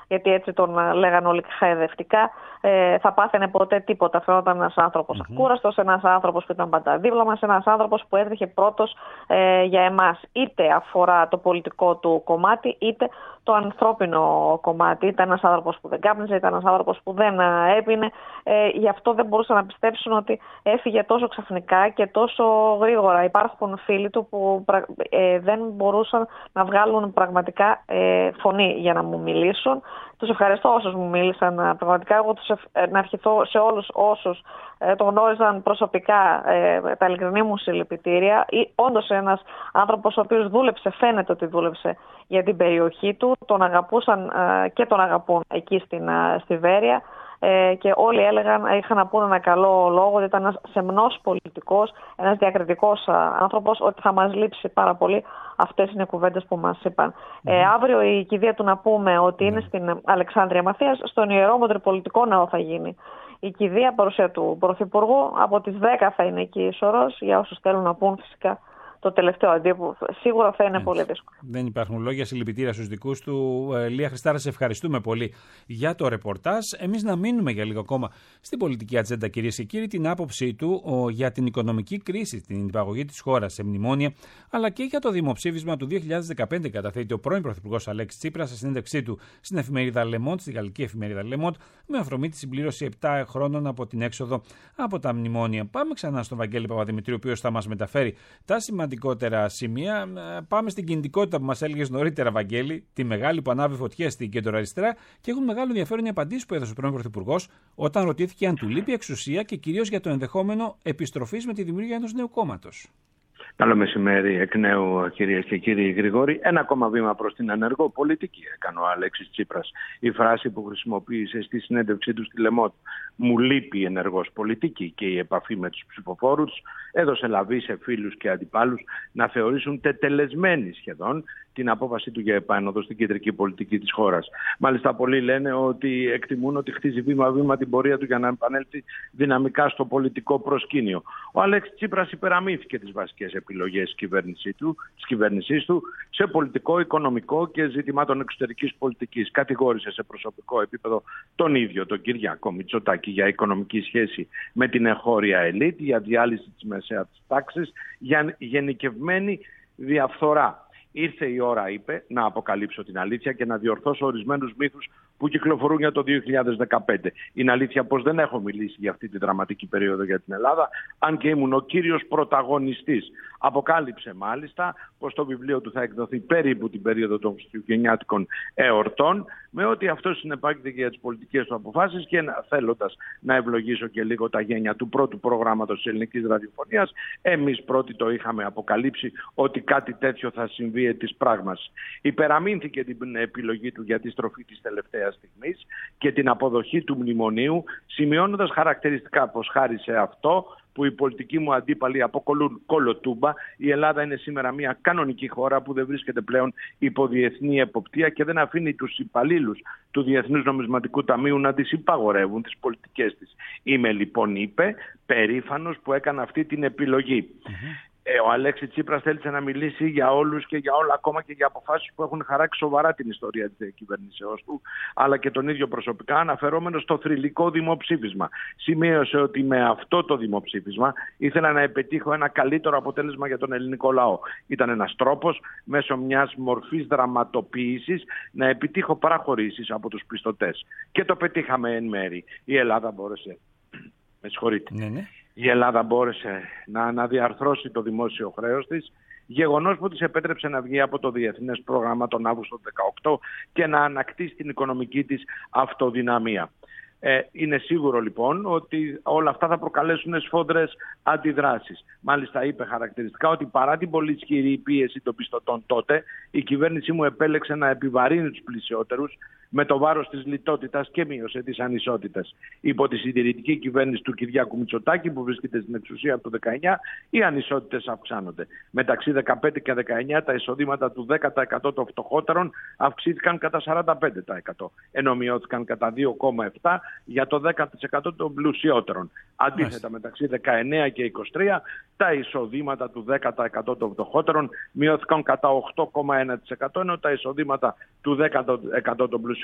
γιατί έτσι τον λέγανε όλοι χαϊδευτικά, ε, θα πάθαινε ποτέ τίποτα. Φαινόταν ένας άνθρωπος mm-hmm. ακούραστος, ένας άνθρωπος που ήταν πάντα δίπλα μας, ένας άνθρωπος που έτρεχε πρώτος ε, για εμάς. Είτε αφορά το πολιτικό του κομμάτι, είτε το ανθρώπινο κομμάτι. Ήταν ένας άνθρωπος που δεν κάπνιζε, ήταν ένας άνθρωπος που δεν έπινε. Ε, γι' αυτό δεν μπορούσαν να πιστέψουν ότι έφυγε τόσο ξαφνικά και τόσο γρήγορα. Υπάρχουν φίλοι του που ε, δεν μπορούσαν να βγάλουν πραγματικά ε, φωνή για να μου μιλήσουν. Τους ευχαριστώ όσους μου μίλησαν. Πραγματικά εγώ τους ευ... να ευχηθώ σε όλους όσους ε, τον γνώριζαν προσωπικά ε, τα ειλικρινή μου συλληπιτήρια. Ή όντως ένας άνθρωπος ο οποίος δούλεψε, φαίνεται ότι δούλεψε για την περιοχή του. Τον αγαπούσαν ε, και τον αγαπούν εκεί στην, ε, στη Βέρεια. Ε, και όλοι έλεγαν, είχαν να πούνε ένα καλό λόγο, ότι ήταν ένας σεμνός πολιτικός, ένας διακριτικός άνθρωπος, ότι θα μας λείψει πάρα πολύ. Αυτές είναι οι κουβέντες που μας είπαν. Mm. Ε, αύριο η κηδεία του, να πούμε ότι mm. είναι στην Αλεξάνδρεια Μαθίας, στον Ιερό Μητροπολιτικό Ναό θα γίνει η κηδεία, παρουσία του Πρωθυπουργού. Από τις δέκα θα είναι εκεί η σωρός, για όσους θέλουν να πούν φυσικά το τελευταίο αντίο, σίγουρα θα είναι Έτσι. πολύ δύσκολο. Δεν υπάρχουν λόγια. Συλληπιτήρια στους δικούς του. Ε, Λία Χριστάρα, σε ευχαριστούμε πολύ για το ρεπορτάζ. Εμείς να μείνουμε για λίγο ακόμα στην πολιτική ατζέντα, κυρίες και κύριοι, την άποψή του ο, για την οικονομική κρίση, την υπαγωγή της χώρας σε μνημόνια, αλλά και για το δημοψήφισμα του δύο χιλιάδες δεκαπέντε. Καταθέτει ο πρώην Πρωθυπουργός Αλέξης Τσίπρας σε συνέντευξή του στην εφημερίδα Le Monde, στη γαλλική εφημερίδα Le Monde, με αφορμή τη συμπλήρωση επτά χρόνων από την έξοδο από τα μνημόνια. Πάμε ξανά στον Βαγγέλη Παπαδημητρίου, ο οποίος θα μας μεταφέρει τα σημαντικότερα σημεία. Πάμε στην κινητικότητα που μας έλεγες νωρίτερα, Βαγγέλη, τη μεγάλη που ανάβει φωτιές στην κεντροαριστερά, και έχουν μεγάλο ενδιαφέρον οι απαντήσεις που έδωσε ο πρώην Πρωθυπουργός όταν ρωτήθηκε αν του λείπει εξουσία και κυρίως για το ενδεχόμενο επιστροφής με τη δημιουργία ενός νέου κόμματος. Καλό μεσημέρι εκ νέου, κυρίες και κύριοι. Γρηγόρη, ένα ακόμα βήμα προς την ενεργό πολιτική έκανε ο Αλέξης Τσίπρας. Η φράση που χρησιμοποίησε στη συνέντευξή του στη Le Monde, «Μου λείπει η ενεργός πολιτική και η επαφή με τους ψηφοφόρους», έδωσε λαβή σε φίλους και αντιπάλους να θεωρήσουν τετελεσμένη σχεδόν την απόφαση του για επάνωδο στην κεντρική πολιτική της χώρας. Μάλιστα, πολλοί λένε ότι εκτιμούν ότι χτίζει βήμα-βήμα την πορεία του για να επανέλθει δυναμικά στο πολιτικό προσκήνιο. Ο Αλέξης Τσίπρας υπεραμήθηκε τις βασικές επιλογές της κυβέρνησής του, της κυβέρνησής του σε πολιτικό, οικονομικό και ζητημάτων εξωτερικής πολιτικής. Κατηγόρησε σε προσωπικό επίπεδο τον ίδιο τον Κυριάκο Μητσοτάκη για οικονομική σχέση με την εγχώρια ελίτ, για διάλυση της μεσαίας τάξης, για γενικευμένη διαφθορά. Ήρθε η ώρα, είπε, να αποκαλύψω την αλήθεια και να διορθώσω ορισμένους μύθους που κυκλοφορούν για το δύο χιλιάδες δεκαπέντε. Είναι αλήθεια πως δεν έχω μιλήσει για αυτή τη δραματική περίοδο για την Ελλάδα, αν και ήμουν ο κύριος πρωταγωνιστής. Αποκάλυψε μάλιστα πως το βιβλίο του θα εκδοθεί περίπου την περίοδο των χριστουγεννιάτικων εορτών, με ό,τι αυτό συνεπάγεται και για τις πολιτικές του αποφάσεις, και θέλοντας να ευλογήσω και λίγο τα γένια του πρώτου προγράμματος της ελληνικής ραδιοφωνίας, εμείς πρώτοι το είχαμε αποκαλύψει ότι κάτι τέτοιο θα συμβεί της πράγμας. Υπεραμείνθηκε την επιλογή του για τη στροφή της τελευταίας στιγμής και την αποδοχή του μνημονίου, σημειώνοντας χαρακτηριστικά πως χάρη σε αυτό που οι πολιτικοί μου αντίπαλοι αποκολούν κολοτούμπα, η Ελλάδα είναι σήμερα μια κανονική χώρα που δεν βρίσκεται πλέον υπό διεθνή εποπτεία και δεν αφήνει τους υπαλλήλους του Διεθνούς Νομισματικού Ταμείου να τις υπαγορεύουν τις πολιτικές της. Είμαι λοιπόν, είπε, περήφανος που έκανα αυτή την επιλογή. Mm-hmm. Ε, ο Αλέξης Τσίπρας θέλησε να μιλήσει για όλους και για όλα, ακόμα και για αποφάσεις που έχουν χαράξει σοβαρά την ιστορία της διακυβερνήσεως του, αλλά και τον ίδιο προσωπικά, αναφερόμενο στο θρυλικό δημοψήφισμα. Σημείωσε ότι με αυτό το δημοψήφισμα ήθελα να επιτύχω ένα καλύτερο αποτέλεσμα για τον ελληνικό λαό. Ήταν ένας τρόπος, μέσω μιας μορφής δραματοποίησης, να επιτύχω παραχωρήσεις από τους πιστωτές. Και το πετύχαμε εν μέρη. Η Ελλάδα μπόρεσε. Με συγχωρείτε. Ναι, ναι. Η Ελλάδα μπόρεσε να αναδιαρθρώσει το δημόσιο χρέος της, γεγονός που της επέτρεψε να βγει από το διεθνές πρόγραμμα τον Αύγουστο του δύο χιλιάδες δεκαοκτώ και να ανακτήσει την οικονομική της αυτοδυναμία. Ε, είναι σίγουρο λοιπόν ότι όλα αυτά θα προκαλέσουν σφόδρες αντιδράσεις. Μάλιστα είπε χαρακτηριστικά ότι παρά την πολύ ισχυρή πίεση των πιστωτών τότε, η κυβέρνησή μου επέλεξε να επιβαρύνει τους πλησιότερους με το βάρος της λιτότητας και μείωσε τις ανισότητες. Υπό τη συντηρητική κυβέρνηση του Κυριάκου Μητσοτάκη, που βρίσκεται στην εξουσία από το δεκαεννιά, οι ανισότητες αυξάνονται. Μεταξύ δεκαπέντε και δεκαεννιά τα εισοδήματα του δέκα τοις εκατό των φτωχότερων αυξήθηκαν κατά σαράντα πέντε τοις εκατό, ενώ μειώθηκαν κατά δύο κόμμα επτά τοις εκατό για το δέκα τοις εκατό των πλουσιότερων. Αντίθετα, μεταξύ δεκαεννιά και είκοσι τρία τα εισοδήματα του δέκα τοις εκατό των φτωχότερων μειώθηκαν κατά οκτώ κόμμα ένα τοις εκατό, ενώ τα εισοδήματα του δέκα τοις εκατό των πλουσιότερων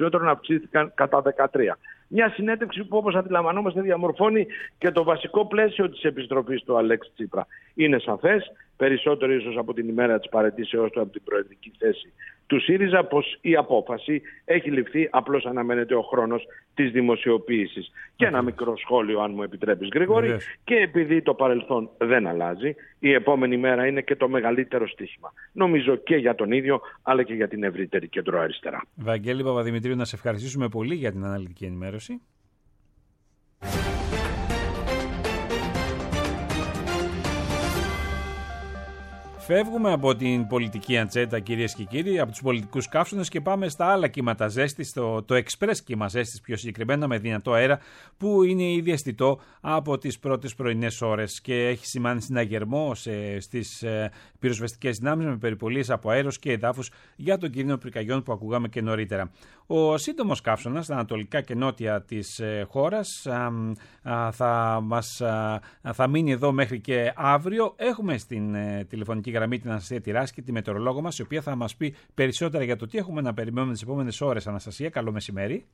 περισσότερων αυξήθηκαν κατά δεκατρία. Μια συνέντευξη που, όπως αντιλαμβανόμαστε, διαμορφώνει και το βασικό πλαίσιο της επιστροφής του Αλέξη Τσίπρα. Είναι σαφές, περισσότερο ίσως από την ημέρα της παραιτήσεώς του από την προεδρική θέση του ΣΥΡΙΖΑ, πως η απόφαση έχει ληφθεί, απλώς αναμένεται ο χρόνος της δημοσιοποίησης. Και ένα μικρό σχόλιο, αν μου επιτρέπεις, Γρηγόρη, yeah. και επειδή το παρελθόν δεν αλλάζει, η επόμενη μέρα είναι και το μεγαλύτερο στοίχημα. Νομίζω και για τον ίδιο, αλλά και για την ευρύτερη κεντροαριστερά. Βαγγέλη Παπαδημητρίου, να σε ευχαριστήσουμε πολύ για την αναλυτική ενημέρωση. Φεύγουμε από την πολιτική αντσέτα, κυρίες και κύριοι, από τους πολιτικούς καύσονες και πάμε στα άλλα κύματα ζέστης, το, το εξπρές κύμα ζέστης πιο συγκεκριμένα, με δυνατό αέρα, που είναι ήδη αισθητό από τις πρώτες πρωινές ώρες και έχει σημάνει συναγερμό σε, στις ε, πυροσβεστικές δυνάμεις με περιπολίες από αέρος και εδάφους για τον κίνδυνο πυρκαγιών που ακούγαμε και νωρίτερα. Ο σύντομος καύσωνας στα ανατολικά και νότια της ε, χώρας α, α, θα, μας, α, θα μείνει εδώ μέχρι και αύριο. Έχουμε στην ε, τηλεφωνική γραμμή την Αναστασία Τυράσκη, τη μετεωρολόγο μας, η οποία θα μας πει περισσότερα για το τι έχουμε να περιμένουμε τις επόμενες ώρες. Αναστασία, καλό μεσημέρι.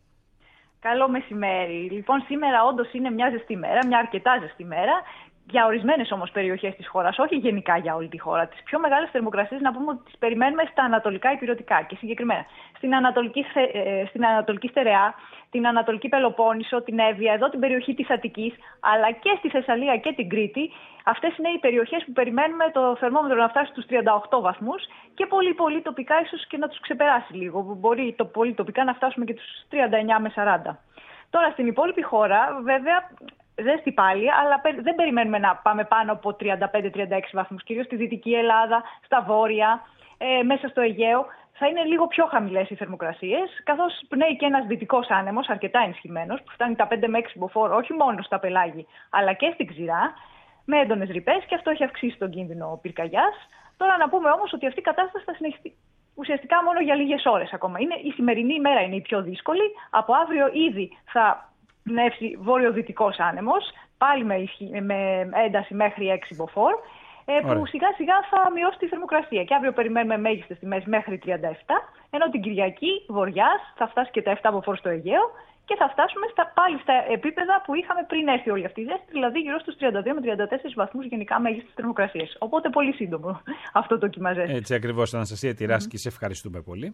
Καλό μεσημέρι. Λοιπόν, σήμερα όντως είναι μια ζεστή μέρα, μια αρκετά ζεστή μέρα. Για ορισμένες όμως περιοχές της χώρας, όχι γενικά για όλη τη χώρα. Τις πιο μεγάλες θερμοκρασίες να πούμε ότι τις περιμένουμε στα ανατολικά ηπειρωτικά και συγκεκριμένα στην Ανατολική, στην Ανατολική Στερεά, την Ανατολική Πελοπόννησο, την Εύβοια, εδώ την περιοχή της Αττικής, αλλά και στη Θεσσαλία και την Κρήτη. Αυτές είναι οι περιοχές που περιμένουμε το θερμόμετρο να φτάσει στους τριάντα οκτώ βαθμούς και πολύ πολύ τοπικά ίσως και να τους ξεπεράσει λίγο. Μπορεί το πολύ τοπικά να φτάσουμε και τους τριάντα εννιά με σαράντα. Τώρα στην υπόλοιπη χώρα βέβαια ζέστη πάλι, αλλά δεν περιμένουμε να πάμε πάνω από τριάντα πέντε τριάντα έξι βαθμούς, κυρίως στη Δυτική Ελλάδα, στα Βόρεια, ε, μέσα στο Αιγαίο. Θα είναι λίγο πιο χαμηλές οι θερμοκρασίες, καθώς πνέει και ένας δυτικός άνεμος, αρκετά ενισχυμένος, που φτάνει τα πέντε με έξι μποφόρ, όχι μόνο στα πελάγη, αλλά και στην ξηρά, με έντονες ρηπές, και αυτό έχει αυξήσει τον κίνδυνο πυρκαγιάς. Τώρα να πούμε όμως ότι αυτή η κατάσταση θα συνεχιστεί ουσιαστικά μόνο για λίγες ώρες ακόμα. Είναι, η σημερινή ημέρα είναι η πιο δύσκολη. Από αύριο ήδη θα πνεύσει βόρειο-δυτικός άνεμος, πάλι με, με ένταση μέχρι έξι μποφόρ, που σιγά σιγά θα μειώσει τη θερμοκρασία. Και αύριο περιμένουμε μέγιστες τιμές μέχρι τριάντα επτά, ενώ την Κυριακή βορειάς θα φτάσει και τα επτά μποφόρ στο Αιγαίο και θα φτάσουμε στα, πάλι στα επίπεδα που είχαμε πριν έρθει όλη αυτή η ζέστη, δηλαδή γύρω στους τριάντα δύο με τριάντα τέσσερις βαθμούς γενικά μέγιστες θερμοκρασίες. Οπότε πολύ σύντομο αυτό το κύμα ζέστη. Έτσι ακριβώς, Αναστασία Τυράσκη, mm-hmm. σε ευχαριστούμε πολύ.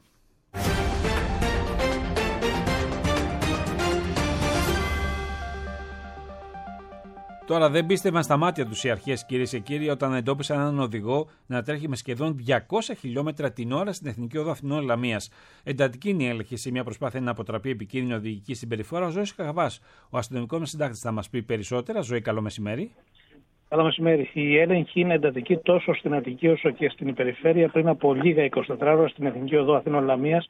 Τώρα δεν πίστευαν στα μάτια τους οι αρχές, κυρίες και κύριοι, όταν εντόπισαν έναν οδηγό να τρέχει με σχεδόν διακόσια χιλιόμετρα την ώρα στην Εθνική Οδό Αθηνών Λαμίας. Εντατική είναι η έλεγχη σε μια προσπάθεια να αποτραπεί επικίνδυνη οδηγική συμπεριφορά. Ο Ζώης Καγαβάς, ο αστυνομικός μας συντάκτης, θα μας πει περισσότερα. Ζωή, καλό μεσημέρι. Καλό μεσημέρι. Η έλεγχη είναι εντατική τόσο στην Αττική όσο και στην περιφέρεια. Πριν από λίγα εικοσιτέσσερις ώρες στην Εθνική Οδό Αθηνών Λαμίας,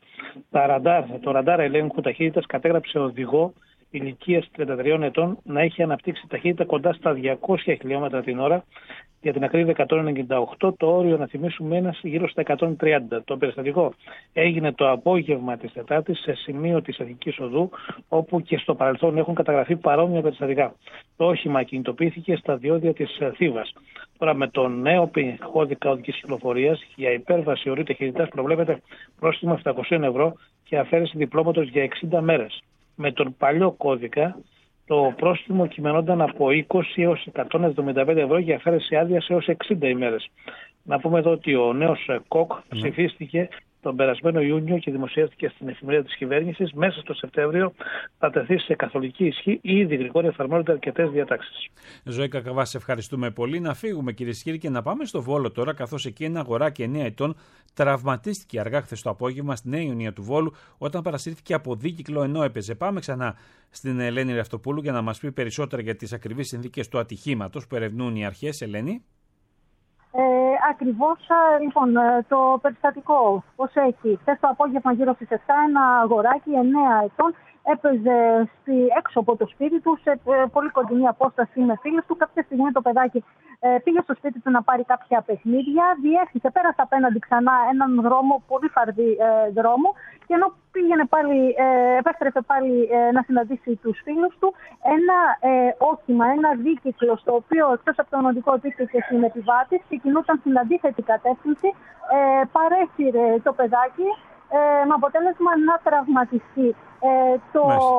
το ραντάρ ελέγχου ταχύτητας κατέγραψε οδηγό ηλικίας τριάντα τριών ετών να έχει αναπτύξει ταχύτητα κοντά στα διακόσια χιλιόμετρα την ώρα, για την ακρίβεια εκατόν ενενήντα οκτώ, το όριο να θυμίσουμε είναι γύρω στα εκατόν τριάντα. Το περιστατικό έγινε το απόγευμα της Τετάρτης σε σημείο της Αττικής Οδού, όπου και στο παρελθόν έχουν καταγραφεί παρόμοια περιστατικά. Το όχημα κινητοποιήθηκε στα διόδια της Θήβας. Τώρα με το νέο κώδικα οδικής κυκλοφορίας για υπέρβαση ορίου ταχύτητας προβλέπεται πρόστιμο επτακόσια ευρώ και αφαίρεση διπλώματος για εξήντα μέρες. Με τον παλιό κώδικα το πρόστιμο κειμενόταν από είκοσι έως εκατόν εβδομήντα πέντε ευρώ για αφαίρεση άδειας έως εξήντα ημέρες. Να πούμε εδώ ότι ο νέος ΚΟΚ mm. ψηφίστηκε τον περασμένο Ιούνιο και δημοσιεύτηκε στην εφημερίδα της κυβέρνησης. Μέσα στο Σεπτέμβριο θα τεθεί σε καθολική ισχύ. Ήδη γρήγορα εφαρμόζονται αρκετές διατάξεις. Ζωή Κακαβά, σε ευχαριστούμε πολύ. Να φύγουμε, κυρίες και κύριοι, και να πάμε στο Βόλο τώρα, καθώς εκεί ένα αγοράκι εννέα ετών τραυματίστηκε αργά χθες το απόγευμα στη Νέα Ιωνία του Βόλου όταν παρασύρθηκε από δίκυκλο ενώ έπαιζε. Πάμε ξανά στην Ελένη Ρευτοπούλου για να μας πει περισσότερα για τις ακριβείς συνθήκες του ατυχήματος που ερευνούν οι αρχές. Ελένη. Ε, ακριβώς, λοιπόν, το περιστατικό πώς έχει. Χθες το απόγευμα γύρω στις επτά ένα αγοράκι εννέα ετών έπαιζε στη, έξω από το σπίτι του σε ε, πολύ κοντινή απόσταση με φίλους του. Κάποια στιγμή το παιδάκι ε, πήγε στο σπίτι του να πάρει κάποια παιχνίδια, διέφυγε, πέρασε απέναντι ξανά έναν δρόμο, πολύ φαρδί ε, δρόμο, και ενώ πήγαινε πάλι, ε, επέστρεφε πάλι ε, να συναντήσει τους φίλους του, ένα ε, όχημα, ένα δίκυκλο, στο οποίο εκτός από τον οδικό και στην επιβάτης και κινούταν στην αντίθετη κατεύθυνση, ε, παρέσυρε το παιδάκι ε, με αποτέλεσμα να τραυματιστεί. Ε, το,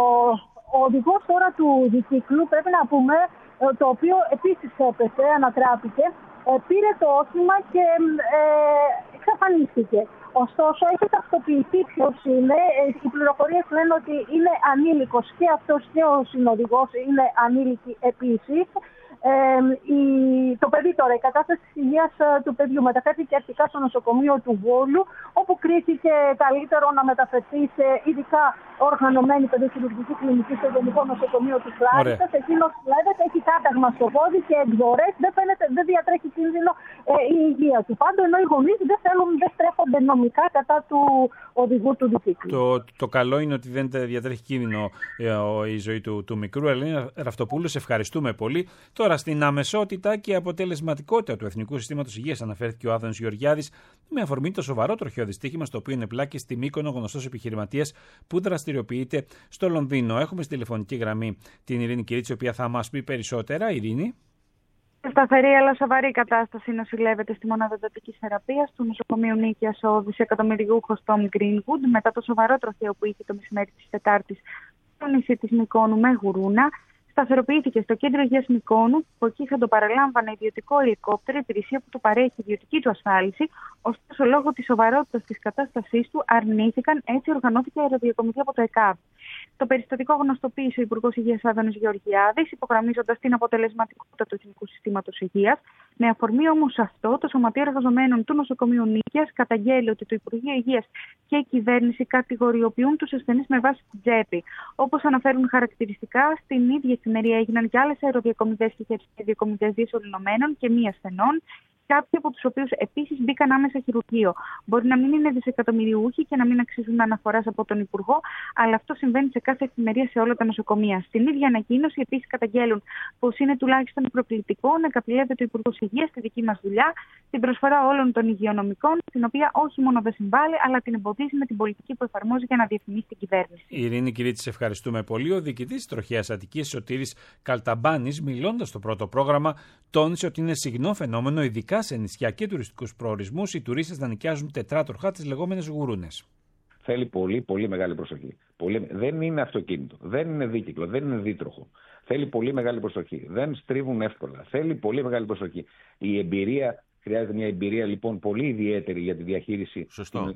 ο οδηγός τώρα του δικύκλου, πρέπει να πούμε, το οποίο επίσης έπεσε, ανατράπηκε, ε, πήρε το όχημα και ε, εξαφανίστηκε. Ωστόσο, έχει ταυτοποιηθεί ποιος είναι. Οι πληροφορίες λένε ότι είναι ανήλικος και αυτός και ο συνοδηγός είναι ανήλικοι επίσης. Ε, η, το παιδί τώρα, η κατάσταση της υγείας του παιδιού μεταφέρθηκε αρχικά στο νοσοκομείο του Βόλου, όπου κρίθηκε καλύτερο να μεταφερθεί σε ειδικά οργανωμένη παιδοχειρουργική κλινική στο Γενικό Νοσοκομείο του Φλάρισσας. Εκείνος λέγεται έχει κάταγμα στο πόδι και εκδορές, δεν, δεν διατρέχει κίνδυνο ε, η υγεία του. Πάντως, ενώ οι γονείς δεν θέλουν, δεν στρέφονται νομικά κατά του οδηγού του δικύκλου. Το, το καλό είναι ότι δεν διατρέχει κίνδυνο ε, η ζωή του, του μικρού. Ελένη Ραυτοπούλου, σε ευχαριστούμε πολύ. Τώρα, στην αμεσότητα και αποτελεσματικότητα του Εθνικού Συστήματος Υγείας αναφέρθηκε ο Άδωνης Γεωργιάδης με αφορμή το σοβαρό τροχαίο δυστύχημα στο οποίο είναι πλάκη στη Μύκονο, γνωστός επιχειρηματίας που δραστηριοποιείται στο Λονδίνο. Έχουμε στη τηλεφωνική γραμμή την Ειρήνη Κυρίτσι, η οποία θα μας πει περισσότερα. Ειρήνη. Σταθερή αλλά σοβαρή κατάσταση νοσηλεύεται στη μονάδα εντατικής θεραπείας του νοσοκομείου Νίκαιας ο δισεκατομμυριούχος Tom Greenwood μετά το σοβαρό τροχαίο που είχε το μεσημέρι της Τετάρτης στο νησί της Μυκόνου με γουρούνα. Σταθεροποιήθηκε στο κέντρο υγείας Μυκόνου, που εκεί θα το παραλάμβανε ιδιωτικό ελικόπτερο, υπηρεσία που του παρέχει ιδιωτική του ασφάλιση. Ωστόσο, λόγω της σοβαρότητας της κατάστασής του, αρνήθηκαν, έτσι οργανώθηκε αεροδιακομιδή από το ΕΚΑΒ. Το περιστατικό γνωστοποίησε ο Υπουργός Υγείας Άδωνης Γεωργιάδης, υπογραμμίζοντας την αποτελεσματικότητα του Εθνικού Συστήματος Υγείας. Με αφορμή όμως αυτό, το Σωματείο Εργαζομένων του Νοσοκομείου Νίκαιας καταγγέλει ότι το Υπουργείο Υγείας και η κυβέρνηση κατηγοριοποιούν τους ασθενείς με βάση την τσέπη. Όπως αναφέρουν χαρακτηριστικά, στην ίδια εφημερία έγιναν και άλλες αεροδιακομιδές και χερσαιδιακομιδές διασωληνωμένων και μη ασθενών, κάποιοι από τους οποίους επίσης μπήκαν άμεσα χειρουργείο. Μπορεί να μην είναι δισεκατομμυριούχοι και να μην αξίζουν αναφοράς από τον Υπουργό, αλλά αυτό συμβαίνει σε κάθε εφημερία σε όλα τα νοσοκομεία. Στην ίδια ανακοίνωση επίσης καταγγέλουν πως είναι τουλάχιστον προκλητικό να καπηλεύεται ο Υπουργός Υγείας στη δική μας δουλειά, την προσφορά όλων των υγειονομικών, την οποία όχι μόνο δεν συμβάλλει, αλλά την εμποδίζει με την πολιτική που εφαρμόζει για να διαφημίσει την κυβέρνηση. Η Ειρήνη Κυρίτσι, σε ευχαριστούμε πολύ. Ο διοικητής της Τροχαίας Αττικής, Σωτήρης Καλταμπάνης, μιλώντας στο πρώτο πρόγραμμα, τόνισε ότι είναι συγνό φαινόμενο, ειδικά σε νησιά και τουριστικούς προορισμούς, οι τουρίστες να νοικιάζουν τετράτροχα, τις λεγόμενες γουρούνες. Θέλει πολύ, πολύ μεγάλη προσοχή. Πολύ... Δεν είναι αυτοκίνητο, δεν είναι δίκυκλο, δεν είναι δίτροχο. Θέλει πολύ μεγάλη προσοχή. Δεν στρίβουν εύκολα. Θέλει πολύ μεγάλη προσοχή. Η εμπειρία, χρειάζεται μια εμπειρία λοιπόν πολύ ιδιαίτερη για τη διαχείριση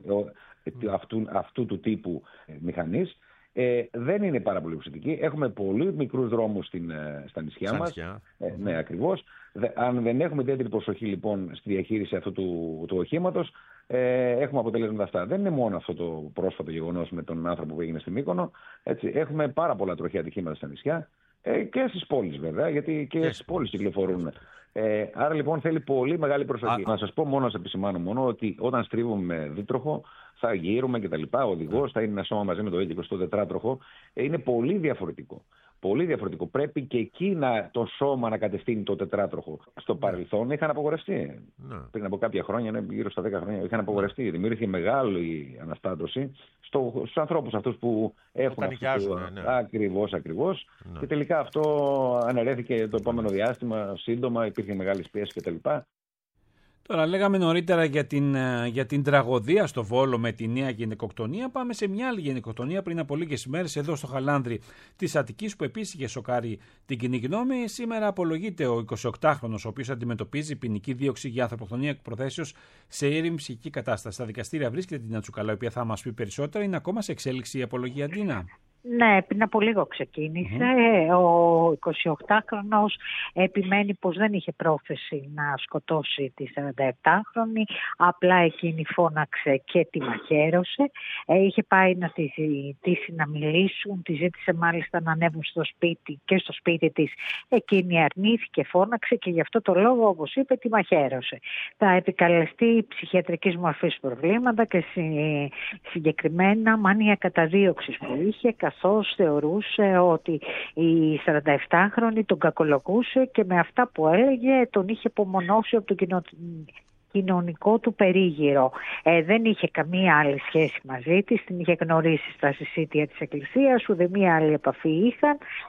αυτού, αυτού του τύπου μηχανής. Ε, δεν είναι πάρα πολύ προσεκτική. Έχουμε πολύ μικρούς δρόμους στην, στα νησιά μας. Ε, ναι, ακριβώς. Αν δεν έχουμε ιδιαίτερη προσοχή λοιπόν στη διαχείριση αυτού του, του οχήματος, ε, έχουμε αποτελέσματα αυτά. Δεν είναι μόνο αυτό το πρόσφατο γεγονός με τον άνθρωπο που έγινε στη Μύκονο. Έτσι, έχουμε πάρα πολλά τροχαία ατυχήματα στα νησιά ε, και στις πόλεις βέβαια, γιατί και, και στις πόλεις κυκλοφορούν. Ε, άρα λοιπόν θέλει πολύ μεγάλη προσοχή. Α, να σας πω μόνο, να σας επισημάνω μόνο ότι όταν στρίβουμε με δίτροχο, θα γύρουμε κτλ. Ο οδηγός θα είναι ένα σώμα μαζί με το δίκυκλο στο τετράτροχο. Ε, είναι πολύ διαφορετικό. Πολύ διαφορετικό. Πρέπει και εκεί να, το σώμα να κατευθύνει το τετράτροχο. Στο παρελθόν είχαν απογορευτεί. Ναι. Πριν από κάποια χρόνια, γύρω στα δέκα χρόνια, είχαν απογορευτεί. Ναι. Δημιούργησε μεγάλη αναστάτωση στο, στους ανθρώπους αυτούς που έχουν αυτό. Ναι. Ακριβώς, ακριβώς. Ναι. Και τελικά αυτό αναιρέθηκε το επόμενο διάστημα. Σύντομα υπήρχε μεγάλη πίεση κτλ. Τώρα λέγαμε νωρίτερα για την, για την τραγωδία στο Βόλο με τη νέα γυναικοκτονία. Πάμε σε μια άλλη γυναικοκτονία πριν από λίγες ημέρες εδώ στο Χαλάνδρι της Αττικής, που επίσης είχε σοκάρει την κοινή γνώμη. Σήμερα απολογείται ο εικοσιοκτάχρονος, ο οποίος αντιμετωπίζει ποινική δίωξη για ανθρωποκτονία εκ προθέσεως σε ήρεμη ψυχική κατάσταση. Στα δικαστήρια βρίσκεται την Ατσουκαλά, η οποία θα μας πει περισσότερα. Είναι ακόμα σε εξέλιξη η απολογία, Αντίνα. Ναι, πριν από λίγο ξεκίνησε. Mm-hmm. Ο εικοσιοκτάχρονος επιμένει πως δεν είχε πρόθεση να σκοτώσει τη σαρανταεπτάχρονη, απλά εκείνη φώναξε και τη μαχαίρωσε. Ε, είχε πάει να τη ζητήσει να μιλήσουν, τη ζήτησε μάλιστα να ανέβουν στο σπίτι και στο σπίτι της. Εκείνη αρνήθηκε, φώναξε και γι' αυτό το λόγο, όπως είπε, τη μαχαίρωσε. Θα επικαλεστεί ψυχιατρικής μορφής προβλήματα και συγκεκριμένα μάνια καταδίωξης που είχε, καθώς θεωρούσε ότι η σαρανταεπτάχρονη τον κακολογούσε και με αυτά που έλεγε τον είχε απομονώσει από τον κοινο... κοινωνικό του περίγυρο. Ε, δεν είχε καμία άλλη σχέση μαζί της, την είχε γνωρίσει στα συσίτια της εκκλησίας, ούτε μία άλλη επαφή είχαν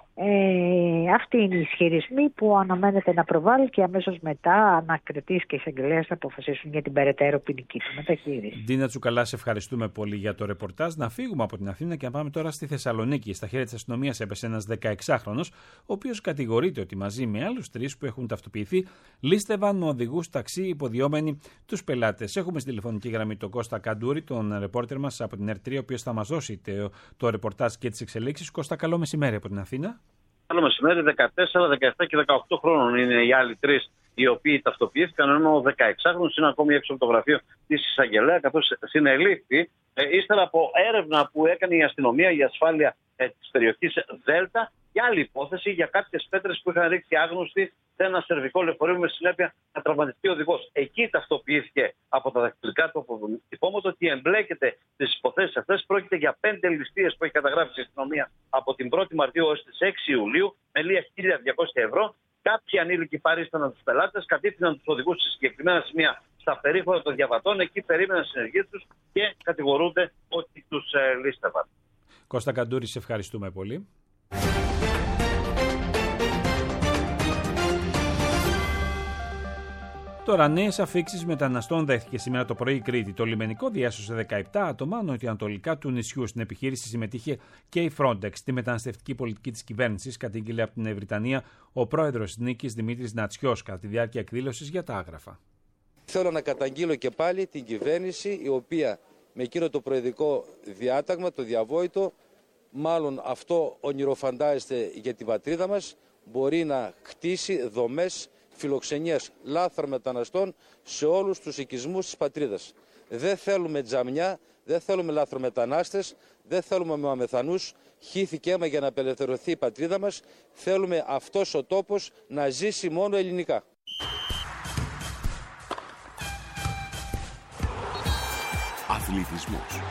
Ε, αυτοί είναι οι ισχυρισμοί που αναμένεται να προβάλλει και αμέσως μετά ανακριτής και εισαγγελέας θα αποφασίσουν για την περαιτέρω ποινική του μεταχείριση. Ντίνα Τσουκαλά, σε ευχαριστούμε πολύ για το ρεπορτάζ. Να φύγουμε από την Αθήνα και να πάμε τώρα στη Θεσσαλονίκη. Στα χέρια της αστυνομίας έπεσε ένας δεκαεξάχρονος, ο οποίος κατηγορείται ότι μαζί με άλλους τρεις που έχουν ταυτοποιηθεί λίστευαν οδηγούς ταξί υποδιόμενοι τους πελάτες. Έχουμε στη τηλεφωνική γραμμή τον Κώστα Καντούρη, τον ρεπόρτερ μας από την Ερ τρία, ο οποίος θα μας δώσει το, το ρεπορτάζ και τις εξελίξεις. Κώστα, καλό μεσημέρι από την Αθήνα. Καλό μεσημέρι, δεκατέσσερα, δεκαεπτά και δεκαοκτώ χρόνων είναι οι άλλοι τρεις οι οποίοι ταυτοποιήθηκαν, ενώ ο δεκαεξάχρονος είναι ακόμη έξω από το γραφείο της εισαγγελέα, καθώς συνελήφθη ε, ύστερα από έρευνα που έκανε η αστυνομία για ασφάλεια ε, της περιοχής Δέλτα για άλλη υπόθεση για κάποιες πέτρες που είχαν ρίξει άγνωστοι σε ένα σερβικό λεωφορείο με συνέπεια να τραυματιστεί ο οδηγός. Εκεί ταυτοποιήθηκε από τα δακτυλικά του αποτυπώματα ότι εμπλέκεται στις υποθέσεις αυτές. Πρόκειται για πέντε ληστείες που έχει καταγράψει η αστυνομία από την πρώτη Μαρτίου έως τις έξι Ιουλίου με λίγα χίλια διακόσια ευρώ. Κάποιοι ανήλικοι παρίσταναν τους πελάτες, κατήφθηναν τους οδηγούς σε συγκεκριμένα σημεία στα περίχωρα των διαβατών. Εκεί περίμεναν συνεργείες τους και κατηγορούνται ότι τους ε, λίστευαν. Κώστα Καντούρη, σε ευχαριστούμε πολύ. Τώρα, νέες αφίξεις μεταναστών δέχθηκε σήμερα το πρωί η Κρήτη. Το λιμενικό διάσωσε δεκαεπτά άτομα νοτιοανατολικά του νησιού. Στην επιχείρηση συμμετείχε και η Frontex. Τη μεταναστευτική πολιτική της κυβέρνησης κατήγγειλε από την Ευρυτανία ο πρόεδρος της Νίκης Δημήτρης Νατσιός κατά τη διάρκεια εκδήλωσης για τα άγραφα. Θέλω να καταγγείλω και πάλι την κυβέρνηση, η οποία με εκείνο το προεδρικό διάταγμα, το διαβόητο, μάλλον αυτό ονειροφαντάζεται για την πατρίδα μας, μπορεί να χτίσει δομές φιλοξενίας λάθρων μεταναστών σε όλους τους οικισμούς της πατρίδας. Δεν θέλουμε τζαμιά, δεν θέλουμε λάθρομετανάστες, δεν θέλουμε μαμεθανούς, χύθηκε αίμα για να απελευθερωθεί η πατρίδα μας. Θέλουμε αυτός ο τόπος να ζήσει μόνο ελληνικά. Αθλητισμός.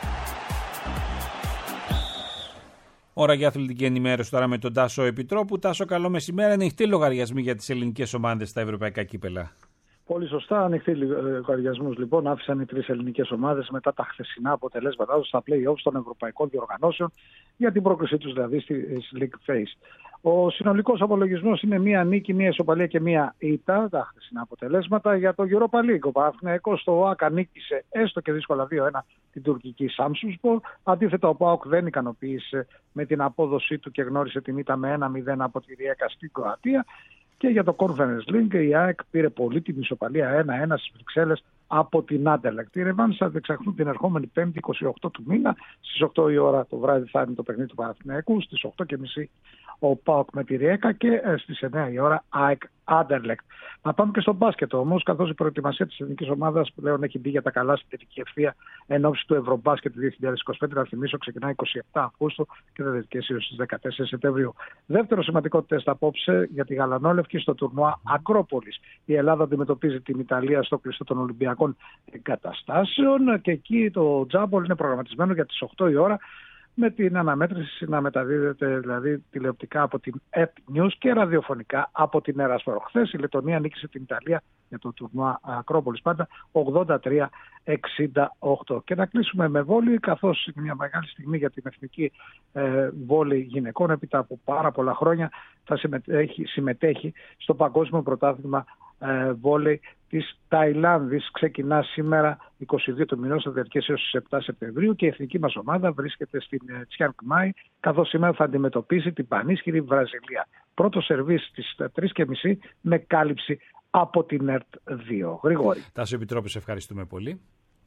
Ώρα για αθλητική ενημέρωση τώρα με τον Τάσο Επιτρόπου. Τάσο, καλό μεσημέρι. Ανοιχτοί λογαριασμοί για τις ελληνικές ομάδες στα ευρωπαϊκά κύπελα. Πολύ σωστά. Ανοιχτοί λογαριασμούς λοιπόν άφησαν οι τρεις ελληνικές ομάδες μετά τα χθεσινά αποτελέσματά τους στα play-offs των ευρωπαϊκών διοργανώσεων για την πρόκρισή τους δηλαδή στη League Phase. Ο συνολικός απολογισμός είναι μία νίκη, μία ισοπαλία και μία ήττα, τα χθεσινά αποτελέσματα για το Europa League. Ο Παναθηναϊκός στο ΟΑΚΑ νίκησε έστω και δύσκολα δύο ένα την τουρκική Σάμσουσπορ. Αντίθετα, ο ΠΑΟΚ δεν ικανοποίησε με την απόδοσή του και γνώρισε την ήττα με ένα μηδέν από τη Ριέκα στην Κροατία. Και για το Conference League η ΑΕΚ πήρε πολύτιμη ισοπαλία ένα ένα στις Βρυξέλλες από την Άντερλεκτ. Οι ρεβάνσεις θα διεξαχθούν την ερχόμενη Πέμπτη είκοσι οκτώ του μήνα. Στις οκτώ η ώρα το βράδυ θα είναι το παιχνίδι του Παναθηναϊκού. Στις οκτώ και μισή ο ΠΑΟΚ με τη Ριέκα και στις εννιά η ώρα ΑΕΚ Άντερλεκτ. Να πάμε και στο μπάσκετ όμως, καθώς η προετοιμασία της ελληνικής ομάδας πλέον έχει μπει για τα καλά στην τελική ευθεία εν ώψη του Ευρωμπάσκετ του δύο χιλιάδες είκοσι πέντε. Να θυμίσω, ξεκινάει είκοσι επτά Αυγούστου και θα διαρκέσει έως τις δεκατέσσερα Σεπτεμβρίου. Δεύτερο σημαντικό τεστ απόψε για τη Γαλανόλευκη στο τουρνουά Ακρόπολης. Η Ελλάδα αντιμετωπίζει την Ιταλία στο κλειστό των Ολυμπιακών Εγκαταστάσεων και εκεί το τζάμπολ είναι προγραμματισμένο για τις οκτώ η ώρα, με την αναμέτρηση να μεταδίδεται δηλαδή τηλεοπτικά από την ΕΠ News και ραδιοφωνικά από την Ερασπορ. Χθες η Λετωνία νίκησε την Ιταλία για το τουρνουά Ακρόπολης πάντα ογδόντα τρία εξήντα οκτώ. Και να κλείσουμε με βόλεϊ, καθώς είναι μια μεγάλη στιγμή για την εθνική ε, βόλεϊ γυναικών. Έπειτα από πάρα πολλά χρόνια θα συμμετέχει, συμμετέχει στο Παγκόσμιο Πρωτάθλημα ε, Βόλεϊ της Ταϊλάνδης. Ξεκινά σήμερα είκοσι δύο του μηνός, θα διαρκέσει έως τις επτά Σεπτεμβρίου και η εθνική μας ομάδα βρίσκεται στην Τσιάνγκ Μάι, καθώς σήμερα θα αντιμετωπίσει την πανίσχυρη Βραζιλία. Πρώτο σερβίς στις τρεις και μισή με κάλυψη από την ΕΡΤ δύο. Γρηγόρη. Τάσο Επιτρόπου, σε ευχαριστούμε πολύ.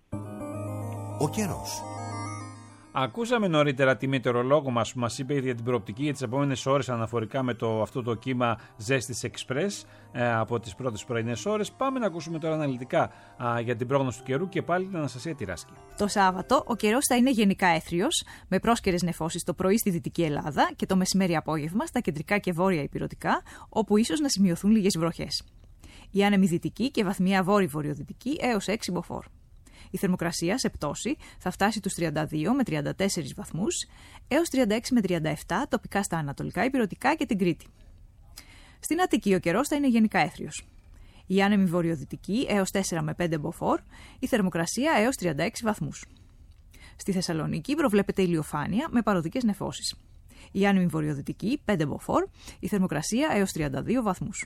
Ο καιρός. Ακούσαμε νωρίτερα τη μετεωρολόγο μας που μας είπε για την προοπτική για τις επόμενες ώρες αναφορικά με το, αυτό το κύμα ζέστης εξπρές ε, από τις πρώτες πρωινές ώρες. Πάμε να ακούσουμε τώρα αναλυτικά α, για την πρόγνωση του καιρού και πάλι την Αναστασία Τυράσκη. Το Σάββατο ο καιρός θα είναι γενικά έθριος, με πρόσκαιρες νεφώσεις το πρωί στη Δυτική Ελλάδα και το μεσημέρι απόγευμα στα κεντρικά και βόρεια ηπειρωτικά, όπου ίσως να σημειωθούν λίγες βροχές. Η άνεμη δυτική και βαθμία βόρειο-βορειοδυτική έως έξι μποφόρ. Η θερμοκρασία σε πτώση θα φτάσει τους τριάντα δύο με τριάντα τέσσερις βαθμούς έως τριάντα έξι με τριάντα επτά τοπικά στα ανατολικά ηπειρωτικά και την Κρήτη. Στην Αττική ο καιρός θα είναι γενικά έθριος. Η άνεμη βορειοδυτική έως τέσσερα με πέντε μποφόρ, η θερμοκρασία έως τριάντα έξι βαθμούς. Στη Θεσσαλονίκη προβλέπεται ηλιοφάνεια με παροδικές νεφώσεις. Η άνεμη βορειοδυτική πέντε μποφόρ, η θερμοκρασία έως τριάντα δύο βαθμούς.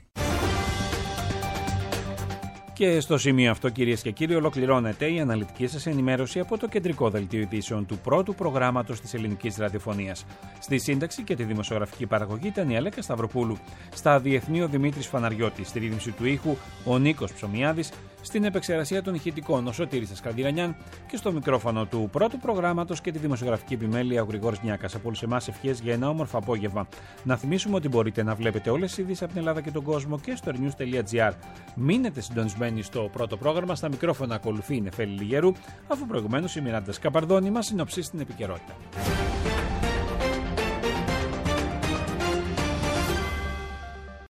Και στο σημείο αυτό, κυρίες και κύριοι, ολοκληρώνεται η αναλυτική σας ενημέρωση από το κεντρικό δελτίο ειδήσεων του πρώτου προγράμματος της ελληνικής ραδιοφωνίας. Στη σύνταξη και τη δημοσιογραφική παραγωγή ήταν η Αλέκα Σταυροπούλου. Στα διεθνή ο Δημήτρης Φαναριώτης, στη ρύθμιση του ήχου ο Νίκος Ψωμιάδης, στην επεξεργασία των ηχητικών ο Σωτήρης Ασκαντηρανιάν και στο μικρόφωνο του πρώτου προγράμματος και τη δημοσιογραφική επιμέλεια ο Γρηγόρης Νιάκας. Από όλους εμάς ευχές για ένα όμορφο απόγευμα. Να θυμίσουμε ότι μπορείτε να βλέπετε όλες τις ειδήσεις από την Ελλάδα και τον κόσμο και στο ερnews τελεία gr. Μείνετε συντονισμένοι στο πρώτο πρόγραμμα. Στα μικρόφωνα ακολουθεί η Νεφέλη Λιγερού, αφού προηγουμένως η Μιράντα Σκαπαρδόνη μας συνοψίσει την επικαιρότητα.